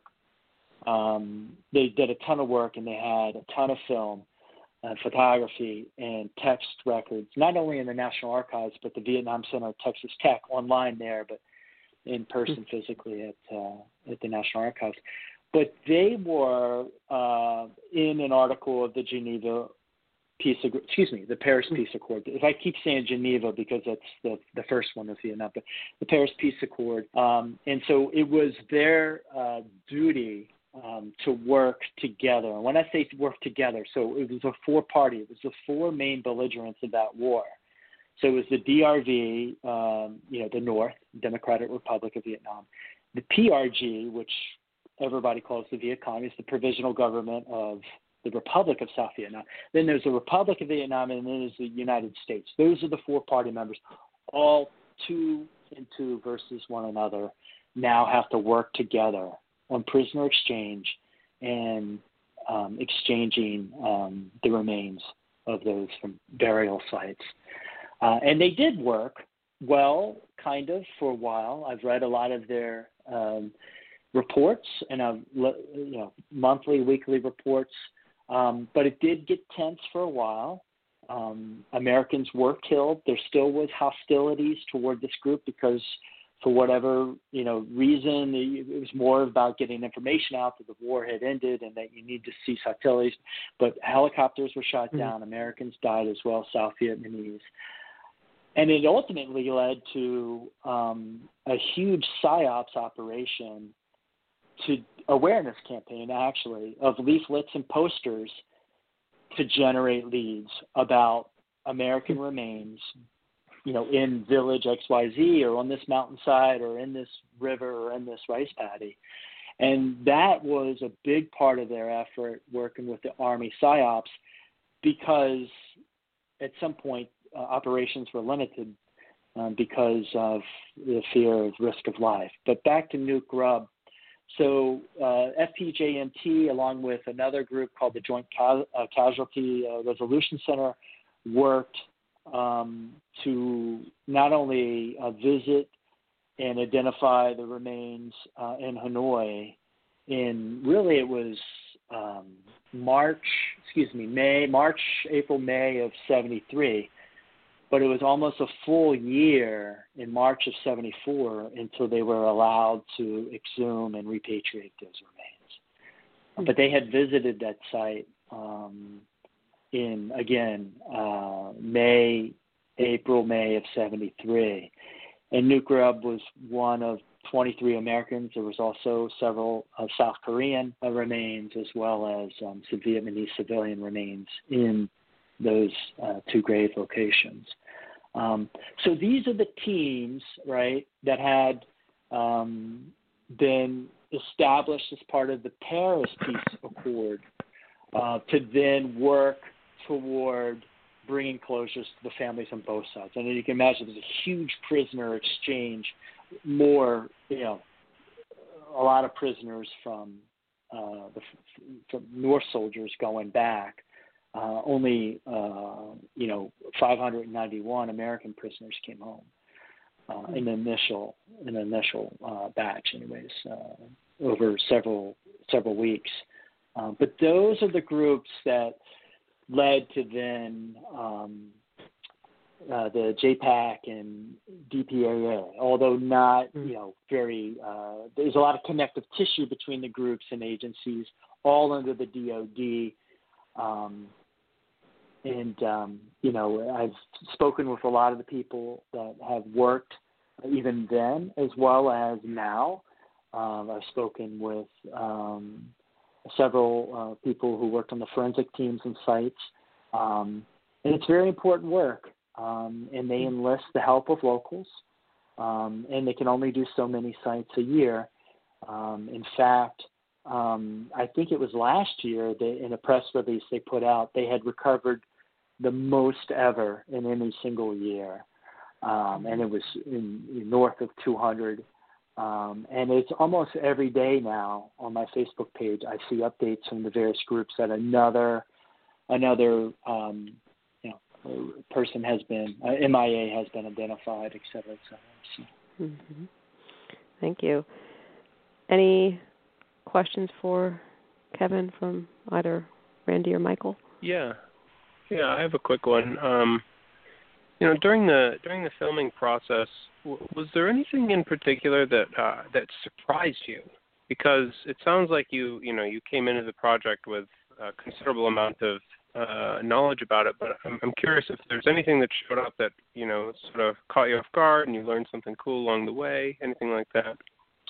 Um, they did a ton of work, and they had a ton of film and photography and text records, not only in the National Archives, but the Vietnam Center at Texas Tech, online there, but in person physically at uh, at the National Archives. But they were uh, in an article of the Geneva Peace, excuse me, the Paris Peace Accord. If I keep saying Geneva because that's the the first one of Vietnam, but the Paris Peace Accord. Um, and so it was their uh, duty um, to work together. And when I say work together, so it was a four-party. It was the four main belligerents of that war. So it was the D R V, um, you know, the North, Democratic Republic of Vietnam, the P R G, which everybody calls the Viet Cong, is the provisional government of the Republic of South Vietnam. Then there's the Republic of Vietnam, and then there's the United States. Those are the four party members, all two and two versus one another, now have to work together on prisoner exchange and um, exchanging um, the remains of those from burial sites. Uh, and they did work well, kind of, for a while. I've read a lot of their um, reports, and I've, you know, monthly, weekly reports. Um, but it did get tense for a while. Um, Americans were killed. There still was hostilities toward this group because, for whatever you know reason, it was more about getting information out that the war had ended and that you need to cease hostilities. But helicopters were shot mm-hmm. down. Americans died as well, South Vietnamese. And it ultimately led to um, a huge PSYOPs operation to awareness campaign, actually, of leaflets and posters to generate leads about American remains, you know, in village X Y Z or on this mountainside or in this river or in this rice paddy. And that was a big part of their effort working with the Army PSYOPs because at some point uh, operations were limited um, because of the fear of risk of life. But back to Nuke Rub. So uh, F P J M T, along with another group called the Joint Ca- uh, Casualty uh, Resolution Center, worked um, to not only uh, visit and identify the remains uh, in Hanoi in, really it was um, March, excuse me, May, March, April, May of seventy-three. But it was almost a full year in March of seventy-four until they were allowed to exhume and repatriate those remains. Mm-hmm. But they had visited that site um, in, again, uh, May, April, May of seventy-three. And Nuke Rub was one of twenty-three Americans. There was also several uh, South Korean uh, remains as well as um, some Vietnamese civilian remains in those uh, two grave locations. Um, so these are the teams, right, that had um, been established as part of the Paris Peace Accord uh, to then work toward bringing closures to the families on both sides. And you can imagine there's a huge prisoner exchange, more, you know, a lot of prisoners from uh, the from North soldiers going back. Uh, only, uh, you know, five hundred ninety-one American prisoners came home uh, in the initial, in the initial uh, batch, anyways, uh, over several several weeks. Uh, but those are the groups that led to then um, uh, the J PAC and D P A A. Although not, you know, very. Uh, there's a lot of connective tissue between the groups and agencies, all under the D O D. Um, and, um, you know, I've spoken with a lot of the people that have worked even then as well as now. Um, I've spoken with um, several uh, people who worked on the forensic teams and sites. Um, and it's very important work. Um, and they enlist the help of locals. Um, and they can only do so many sites a year. Um, in fact, Um, I think it was last year, they, in a press release they put out, they had recovered the most ever in any single year. Um, and it was in, in north of two hundred Um, and it's almost every day now on my Facebook page, I see updates from the various groups that another another um, you know person has been uh, M I A has been identified, et cetera, et cetera. So. Mm-hmm. Thank you. Any questions for Kevin from either Randy or Michael? Yeah, yeah, I have a quick one. Um, you know, during the during the filming process, w- was there anything in particular that uh, that surprised you? Because it sounds like you you know you came into the project with a considerable amount of uh, knowledge about it, but I'm, I'm curious if there's anything that showed up that you know sort of caught you off guard and you learned something cool along the way, anything like that.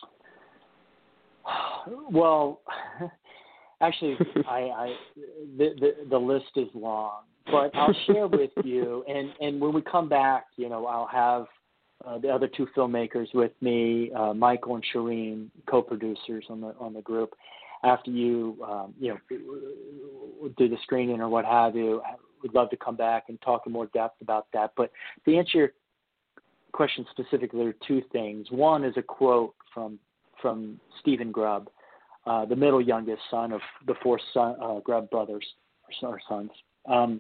Well, actually, I, I the, the the list is long, but I'll share with you. And, and when we come back, you know, I'll have uh, the other two filmmakers with me, uh, Michael and Shireen, co-producers on the on the group. After you, um, you know, do the screening or what have you, I would love to come back and talk in more depth about that. But to answer your question specifically, there are two things. One is a quote from from Stephen Grubb, uh, the middle youngest son of the four son, uh, Grubb brothers, or sons. Um,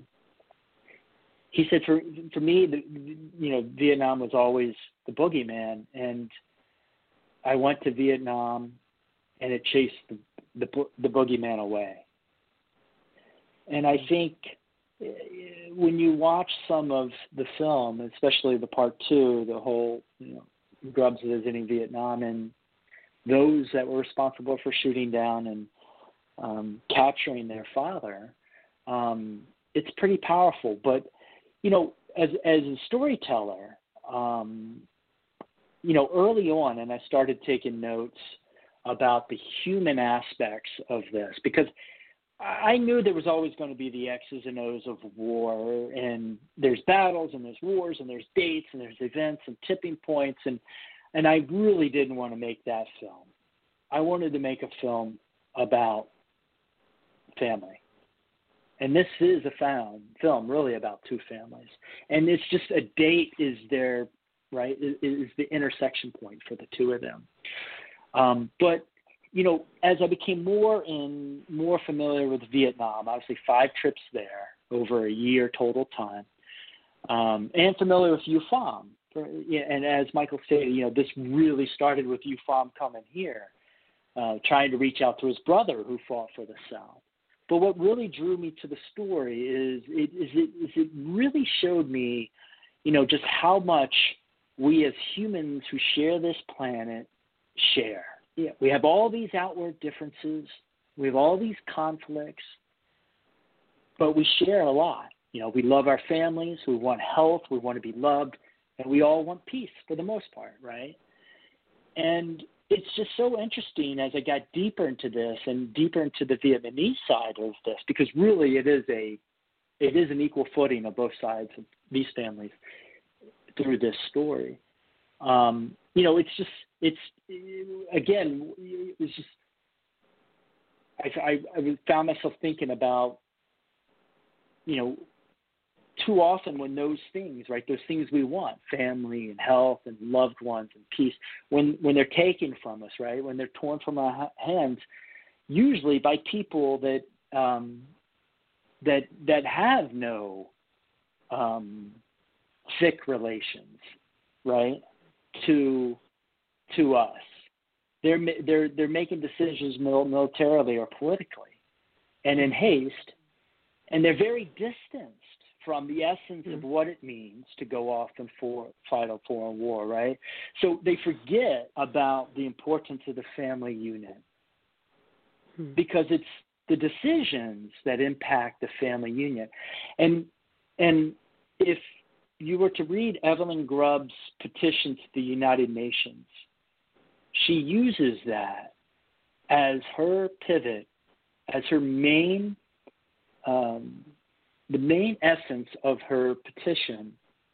he said, for for me, the, you know, Vietnam was always the boogeyman, and I went to Vietnam, and it chased the the, the boogeyman away. And I think when you watch some of the film, especially the part two, the whole, you know, Grubbs visiting Vietnam and those that were responsible for shooting down and um, capturing their father, um, it's pretty powerful. But, you know, as as a storyteller, um, you know, early on, and I started taking notes about the human aspects of this, because I knew there was always going to be the X's and O's of war, and there's battles and there's wars and there's dates and there's events and tipping points, and and I really didn't want to make that film. I wanted to make a film about family. And this is a found film really about two families. And it's just a date is their, right, is, is the intersection point for the two of them. Um, but, you know, as I became more and more familiar with Vietnam, obviously five trips there over a year total time, um, and familiar with U F O M. For, yeah, and as Michael stated, you know, this really started with U F O M coming here, uh, trying to reach out to his brother who fought for the South. But what really drew me to the story is it, is it, is it really showed me, you know, just how much we as humans who share this planet share. Yeah, we have all these outward differences. We have all these conflicts, but we share a lot. You know, we love our families. We want health. We want to be loved. And we all want peace for the most part, right? And it's just so interesting as I got deeper into this and deeper into the Vietnamese side of this, because really it is a it is an equal footing of both sides of these families through this story. Um, you know, it's just it's again, it's just I, I, I found myself thinking about, you know, too often when those things, right, those things we want, family and health and loved ones and peace, when when they're taken from us, right, when they're torn from our hands, usually by people that um, that that have no um, thick relations, right, to to us, they're they're they're making decisions militarily or politically, and in haste, and they're very distanced from the essence mm-hmm. of what it means to go off and for, fight a foreign war, right? So they forget about the importance of the family unit mm-hmm. because it's the decisions that impact the family unit. And and if you were to read Evelyn Grubb's petition to the United Nations, she uses that as her pivot, as her main um, the main essence of her petition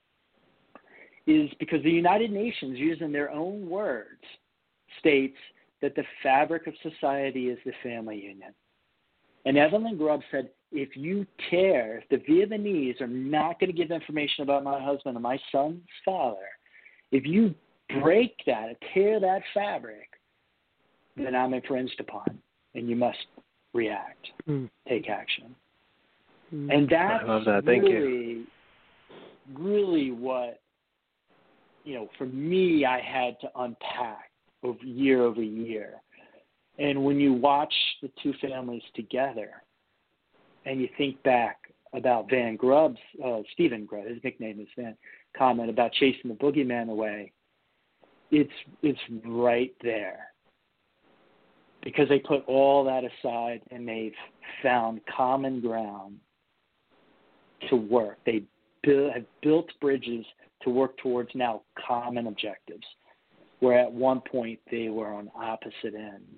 is because the United Nations, using their own words, states that the fabric of society is the family unit. And Evelyn Grubb said, if you tear, if the Vietnamese are not going to give information about my husband and my son's father, if you break that, tear that fabric, then I'm infringed upon, and you must react, mm. take action. Mm. And that's I love that. Thank really, you. really what, you know, for me, I had to unpack over year over year. And when you watch the two families together, and you think back about Van Grubb's, uh, Stephen Grubb, his nickname is Van, comment about chasing the boogeyman away, it's it's right there. Because they put all that aside and they've found common ground to work. They build, have built bridges to work towards now common objectives, where at one point they were on opposite ends.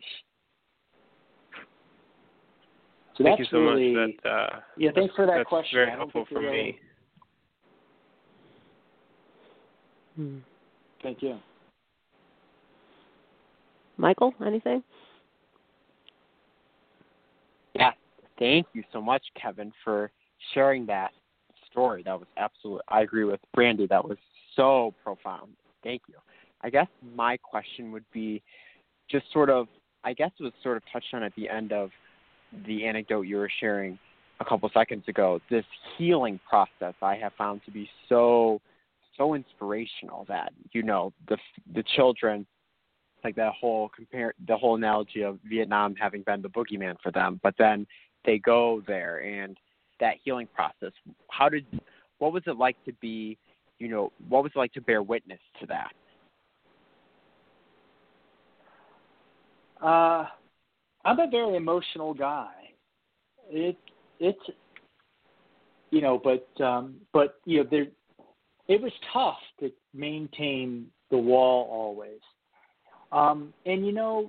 So Thank that's you so really, much. That, uh, yeah, thanks for that that's question. Very I helpful for really... me. Hmm. Thank you. Michael, anything? Yeah, thank you so much, Kevin, for sharing that story. That was absolutely, I agree with Brandy, that was so profound. Thank you. I guess my question would be just sort of, I guess it was sort of touched on at the end of the anecdote you were sharing a couple seconds ago, this healing process I have found to be so, so inspirational that, you know, the the children, like that whole compare the whole analogy of Vietnam having been the boogeyman for them, but then they go there and that healing process. How did, what was it like to be, you know, what was it like to bear witness to that? Uh, I'm a very emotional guy. It it's you know, but um, but you know, there it was tough to maintain the wall always. Um, and you know,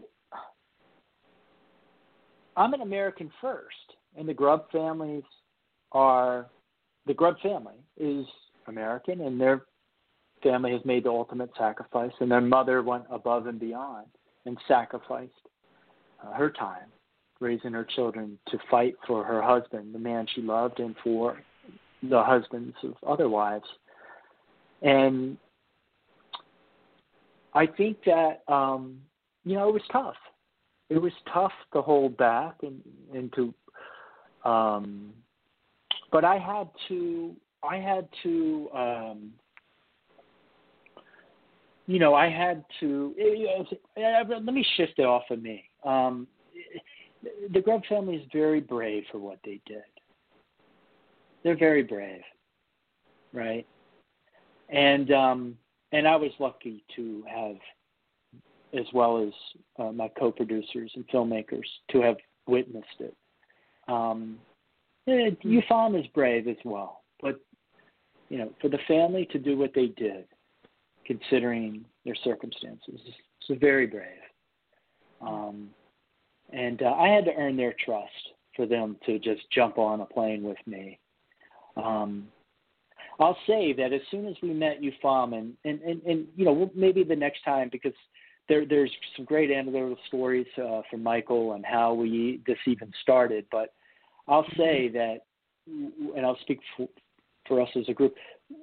I'm an American first, and the Grubb families are the Grubb family is American, and their family has made the ultimate sacrifice, and their mother went above and beyond and sacrificed uh, her time raising her children to fight for her husband, the man she loved, and for the husbands of other wives. And I think that, um, you know, it was tough. It was tough to hold back and, and to, um, but I had to, I had to, um, you know, I had to, let me shift it off of me. Um, the Grubb family is very brave for what they did. They're very brave, right? And um, and I was lucky to have, as well as uh, my co-producers and filmmakers, to have witnessed it. Um, it U F O M is brave as well, but you know, for the family to do what they did, considering their circumstances, it's very brave. Um, and uh, I had to earn their trust for them to just jump on a plane with me. Um, I'll say that as soon as we met U F O M, and, and, and, and you know, maybe the next time, because there, there's some great anecdotal stories uh, from Michael and how we this even started, but I'll say that, and I'll speak for, for us as a group,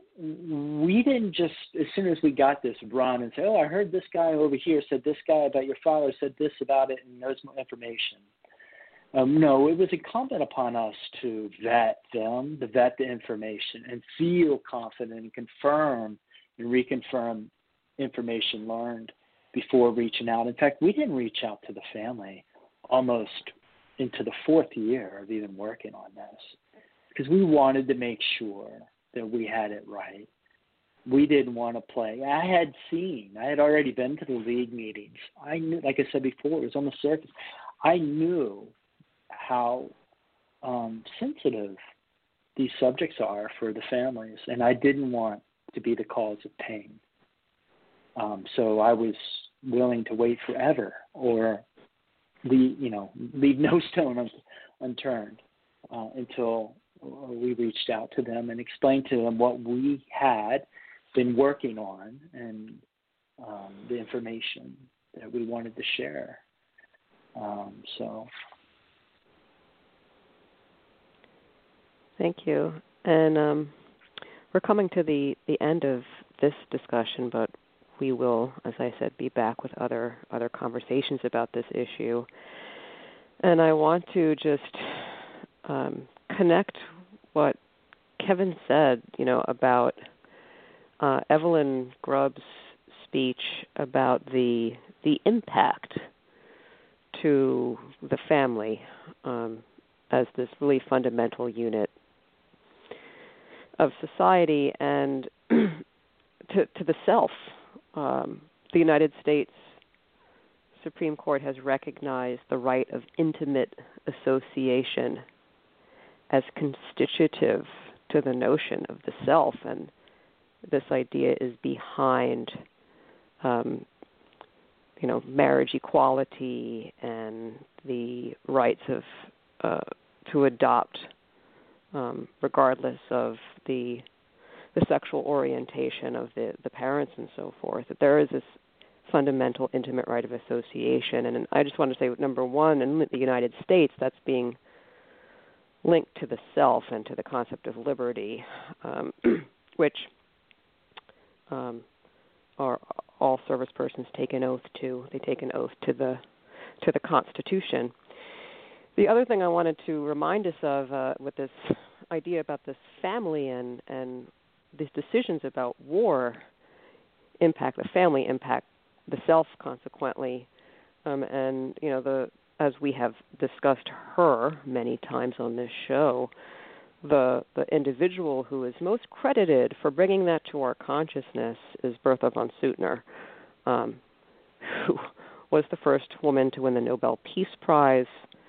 we didn't just, as soon as we got this, run and say, oh, I heard this guy over here said this guy about your father said this about it, and there's more information. Um, no, it was incumbent upon us to vet them, to vet the information, and feel confident and confirm and reconfirm information learned before reaching out. In fact, we didn't reach out to the family almost into the fourth year of even working on this, because we wanted to make sure that we had it right. We didn't want to play. I had seen, I had already been to the league meetings. I knew, like I said before, it was on the surface. I knew how um, sensitive these subjects are for the families, and I didn't want to be the cause of pain. Um, so I was willing to wait forever, or leave, you know, leave no stone un- unturned uh, until we reached out to them and explained to them what we had been working on and um, the information that we wanted to share. Um, so. Thank you. And um, we're coming to the, the end of this discussion, but we will, as I said, be back with other other conversations about this issue. And I want to just um, connect what Kevin said, you know, about uh, Evelyn Grubb's speech about the the impact to the family um, as this really fundamental unit of society and to, to the self. Um, the United States Supreme Court has recognized the right of intimate association as constitutive to the notion of the self, and this idea is behind, um, you know, marriage equality and the rights of uh, to adopt, um, regardless of the the sexual orientation of the, the parents and so forth. That there is this fundamental intimate right of association, and I just want to say, number one, in the United States, that's being linked to the self and to the concept of liberty, um, which um, are all service persons take an oath to. They take an oath to the to the Constitution. The other thing I wanted to remind us of uh, with this idea about this family and, and these decisions about war impact the family, impact the self consequently, um, and you know the as we have discussed her many times on this show, the the individual who is most credited for bringing that to our consciousness is Bertha von Suttner, um, who was the first woman to win the Nobel Peace Prize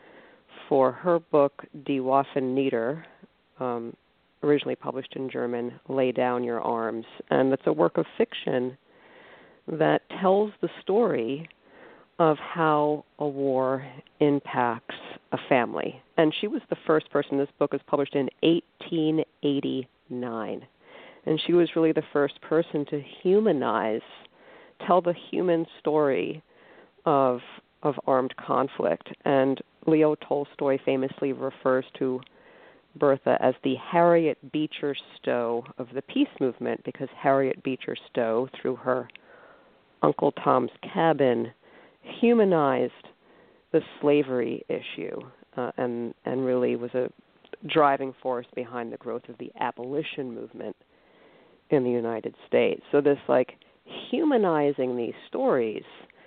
for her book Die Waffen nieder, um, originally published in German, Lay Down Your Arms. And it's a work of fiction that tells the story of how a war impacts a family. And she was the first person. This book was published in eighteen eighty-nine. And she was really the first person to humanize, tell the human story of of armed conflict. And Leo Tolstoy famously refers to Bertha as the Harriet Beecher Stowe of the peace movement, because Harriet Beecher Stowe, through her Uncle Tom's Cabin, humanized the slavery issue uh, and and really was a driving force behind the growth of the abolition movement in the United States. So this like humanizing these stories,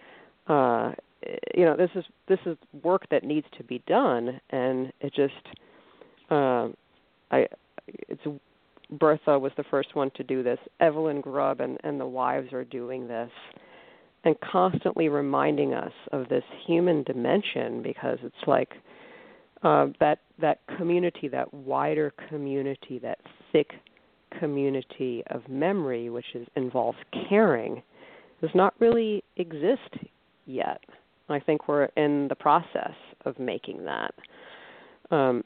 uh, you know, this is this is work that needs to be done, and it just uh, I it's Bertha was the first one to do this. Evelyn Grubb and, and the wives are doing this, and constantly reminding us of this human dimension, because it's like uh, that that community, that wider community, that thick community of memory, which is, involves caring, does not really exist yet. I think we're in the process of making that. Um,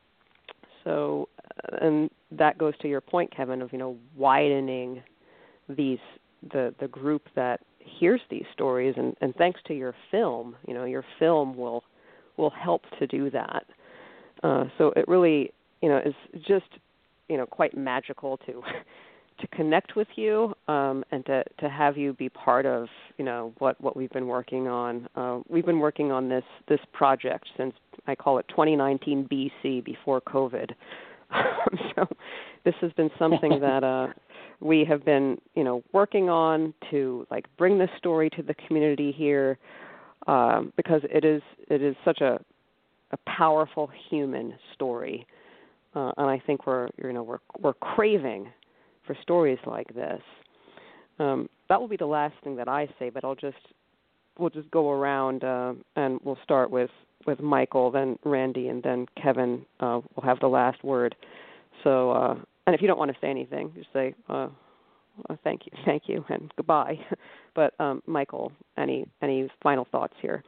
so, and that goes to your point, Kevin, of, you know, widening these the the group that hears these stories, and, and thanks to your film, you know, your film will will help to do that. Uh, so it really, you know, is just, you know, quite magical to to connect with you um, and to, to have you be part of, you know, what, what we've been working on. Uh, we've been working on this this project since, I call it twenty nineteen B C, before COVID. So this has been something that uh, we have been, you know, working on to like bring this story to the community here, um, because it is it is such a a powerful human story, uh, and I think we're you know we're we're craving for stories like this. Um, that will be the last thing that I say, but I'll just we'll just go around uh, and we'll start with, with Michael, then Randy, and then Kevin uh, will have the last word. So, uh, and if you don't want to say anything, just say uh, uh, thank you, thank you, and goodbye. But um, Michael, any any final thoughts here?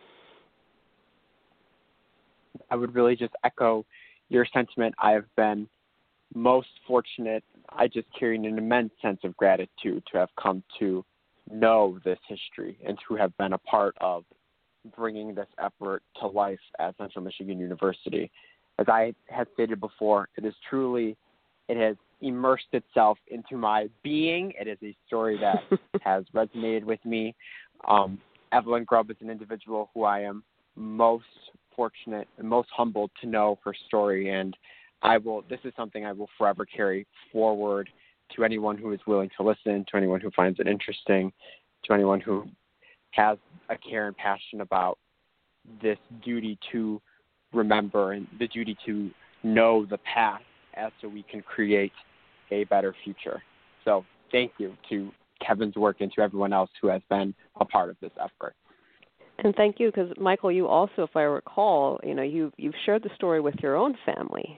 I would really just echo your sentiment. I have been most fortunate. I just carry an immense sense of gratitude to have come to know this history and to have been a part of bringing this effort to life at Central Michigan University. As I had stated before, it is truly, it has immersed itself into my being. It is a story that has resonated with me. Um, Evelyn Grubb is an individual who I am most fortunate and most humbled to know her story, and I will. This is something I will forever carry forward to anyone who is willing to listen, to anyone who finds it interesting, to anyone who has a care and passion about this duty to remember and the duty to know the past as so we can create a better future. So thank you to Kevin's work and to everyone else who has been a part of this effort. And thank you, because Michael, you also, if I recall, you know, you you've shared the story with your own family.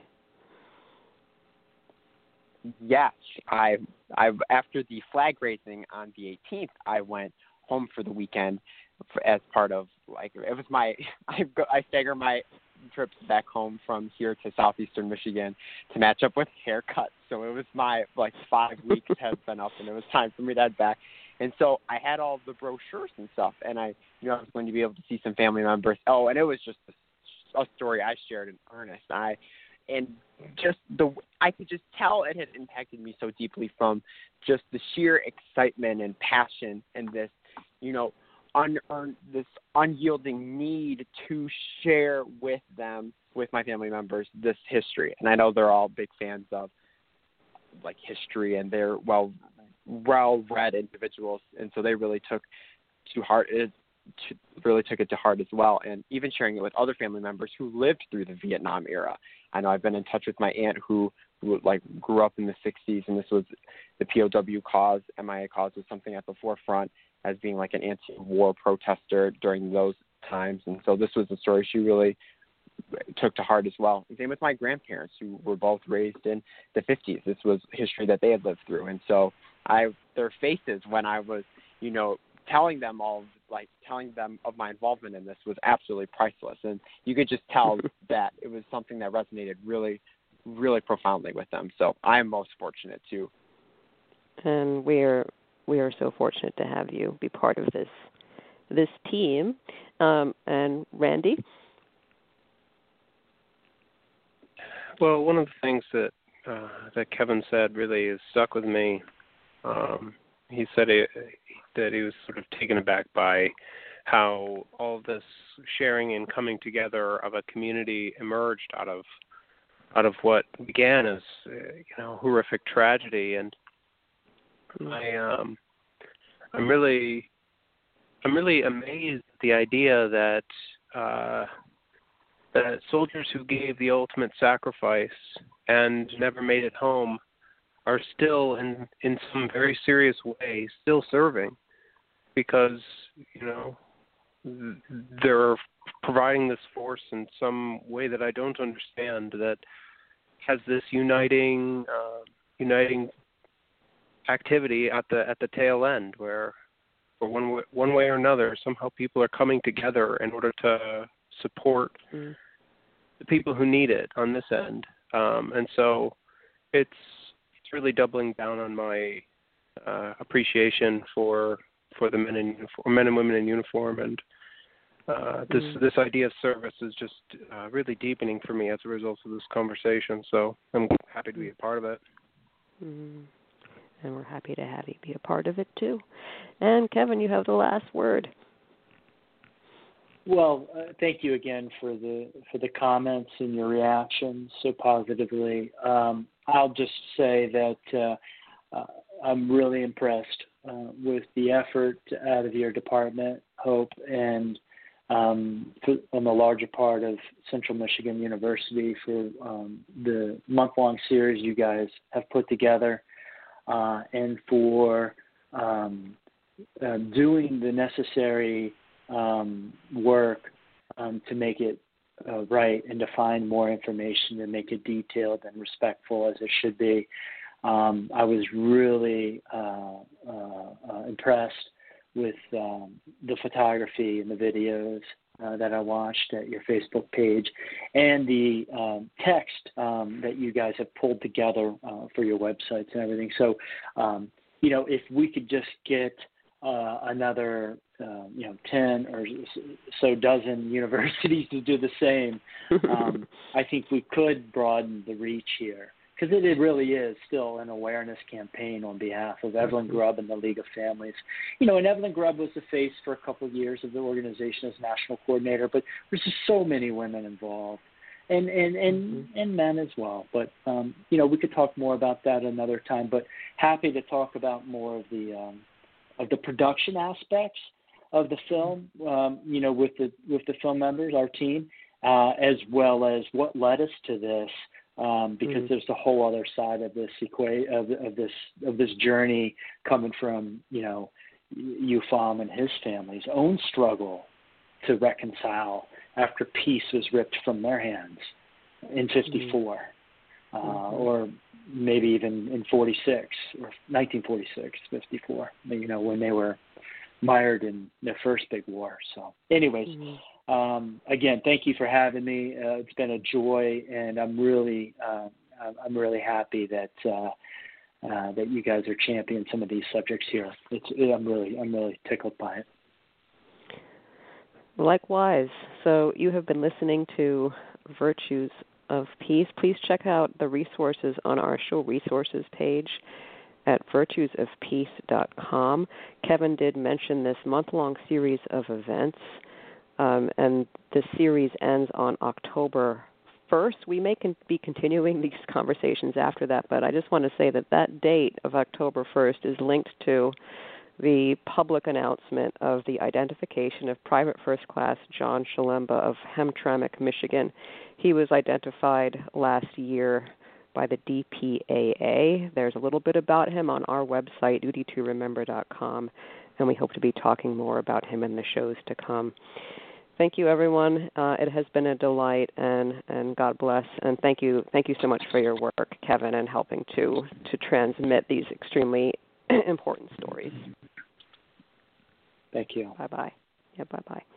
Yes, I I after the flag raising on the eighteenth, I went home for the weekend for, as part of like it was my I go, I stagger my trips back home from here to southeastern Michigan to match up with haircuts. So it was my like five weeks has been up, and it was time for me to head back. And so I had all the brochures and stuff, and I knew I was going to be able to see some family members. Oh, and it was just a, a story I shared in earnest. I and just the I could just tell it had impacted me so deeply from just the sheer excitement and passion and this, you know, unearned this unyielding need to share with them, with my family members, this history. And I know they're all big fans of like history, and they're well well-read individuals, and so they really took to heart it to, really took it to heart as well. And even sharing it with other family members who lived through the Vietnam era. I know I've been in touch with my aunt who, who like grew up in the sixties, and this was the P O W cause, M I A cause was something at the forefront as being like an anti-war protester during those times. And so this was a story she really took to heart as well. And same with my grandparents, who were both raised in the fifties. This was history that they had lived through. And so I, their faces when I was, you know, telling them all, like telling them of my involvement in this was absolutely priceless. And you could just tell that it was something that resonated really, really profoundly with them. So I am most fortunate too. And we are, we are so fortunate to have you be part of this, this team. Um, and Randy? Well, one of the things that uh, that Kevin said really has stuck with me. Um, he said he, that he was sort of taken aback by how all of this sharing and coming together of a community emerged out of out of what began as uh, you know horrific tragedy. And I um, I'm really I'm really amazed at the idea that. Uh, that soldiers who gave the ultimate sacrifice and never made it home are still, in, in some very serious way, still serving, because, you know, they're providing this force in some way that I don't understand, that has this uniting, uh, uniting activity at the at the tail end, where, for one way, one way or another, somehow people are coming together in order to support mm. the people who need it on this end, um, and so it's it's really doubling down on my uh, appreciation for for the men in uniform, men and women in uniform, and uh, this mm. this idea of service is just uh, really deepening for me as a result of this conversation. So I'm happy to be a part of it. Mm. And we're happy to have you be a part of it too. And Kevin, you have the last word. Well, uh, thank you again for the for the comments and your reactions so positively. Um, I'll just say that uh, uh, I'm really impressed uh, with the effort out of your department, Hope, and um, for, on the larger part of Central Michigan University for um, the month-long series you guys have put together, uh, and for um, uh, doing the necessary Um, work um, to make it uh, right and to find more information and make it detailed and respectful as it should be. Um, I was really uh, uh, uh, impressed with um, the photography and the videos uh, that I watched at your Facebook page, and the um, text um, that you guys have pulled together uh, for your websites and everything. So, um, you know, if we could just get uh, another Uh, you know, ten or so dozen universities to do the same, um, I think we could broaden the reach here because it, it really is still an awareness campaign on behalf of Evelyn Grubb and the League of Families. You know, and Evelyn Grubb was the face for a couple of years of the organization as national coordinator, but there's just so many women involved, and and and, mm-hmm. and men as well. But um, you know, we could talk more about that another time. But happy to talk about more of the um, of the production aspects of the film. Um, you know, with the with the film members, our team, uh, as well as what led us to this. Um, because mm-hmm. there's the whole other side of this equa- of, of this of this journey coming from, you know, Eupham and his family's own struggle to reconcile after peace was ripped from their hands in fifty-four, mm-hmm. uh, mm-hmm. or maybe even in forty-six or nineteen forty-six, fifty-four. You know, when they were mired in their first big war. So, anyways. Mm-hmm. Um, again, thank you for having me. Uh, it's been a joy, and I'm really, uh, I'm really happy that uh, uh, that you guys are championing some of these subjects here. It's, I'm really, I'm really tickled by it. Likewise. So you have been listening to Virtues of Peace. Please check out the resources on our show resources page at virtues of peace dot com. Kevin did mention this month-long series of events. Um, and the series ends on October first. We may con- be continuing these conversations after that, but I just want to say that that date of October first is linked to the public announcement of the identification of Private First Class John Shalemba of Hamtramck, Michigan. He was identified last year by the D P A A. There's a little bit about him on our website, duty to remember dot com, and we hope to be talking more about him in the shows to come. Thank you, everyone. Uh, it has been a delight, and, and God bless. And thank you, thank you so much for your work, Kevin, and helping to to transmit these extremely important stories. Thank you. Bye bye. Yeah, bye bye.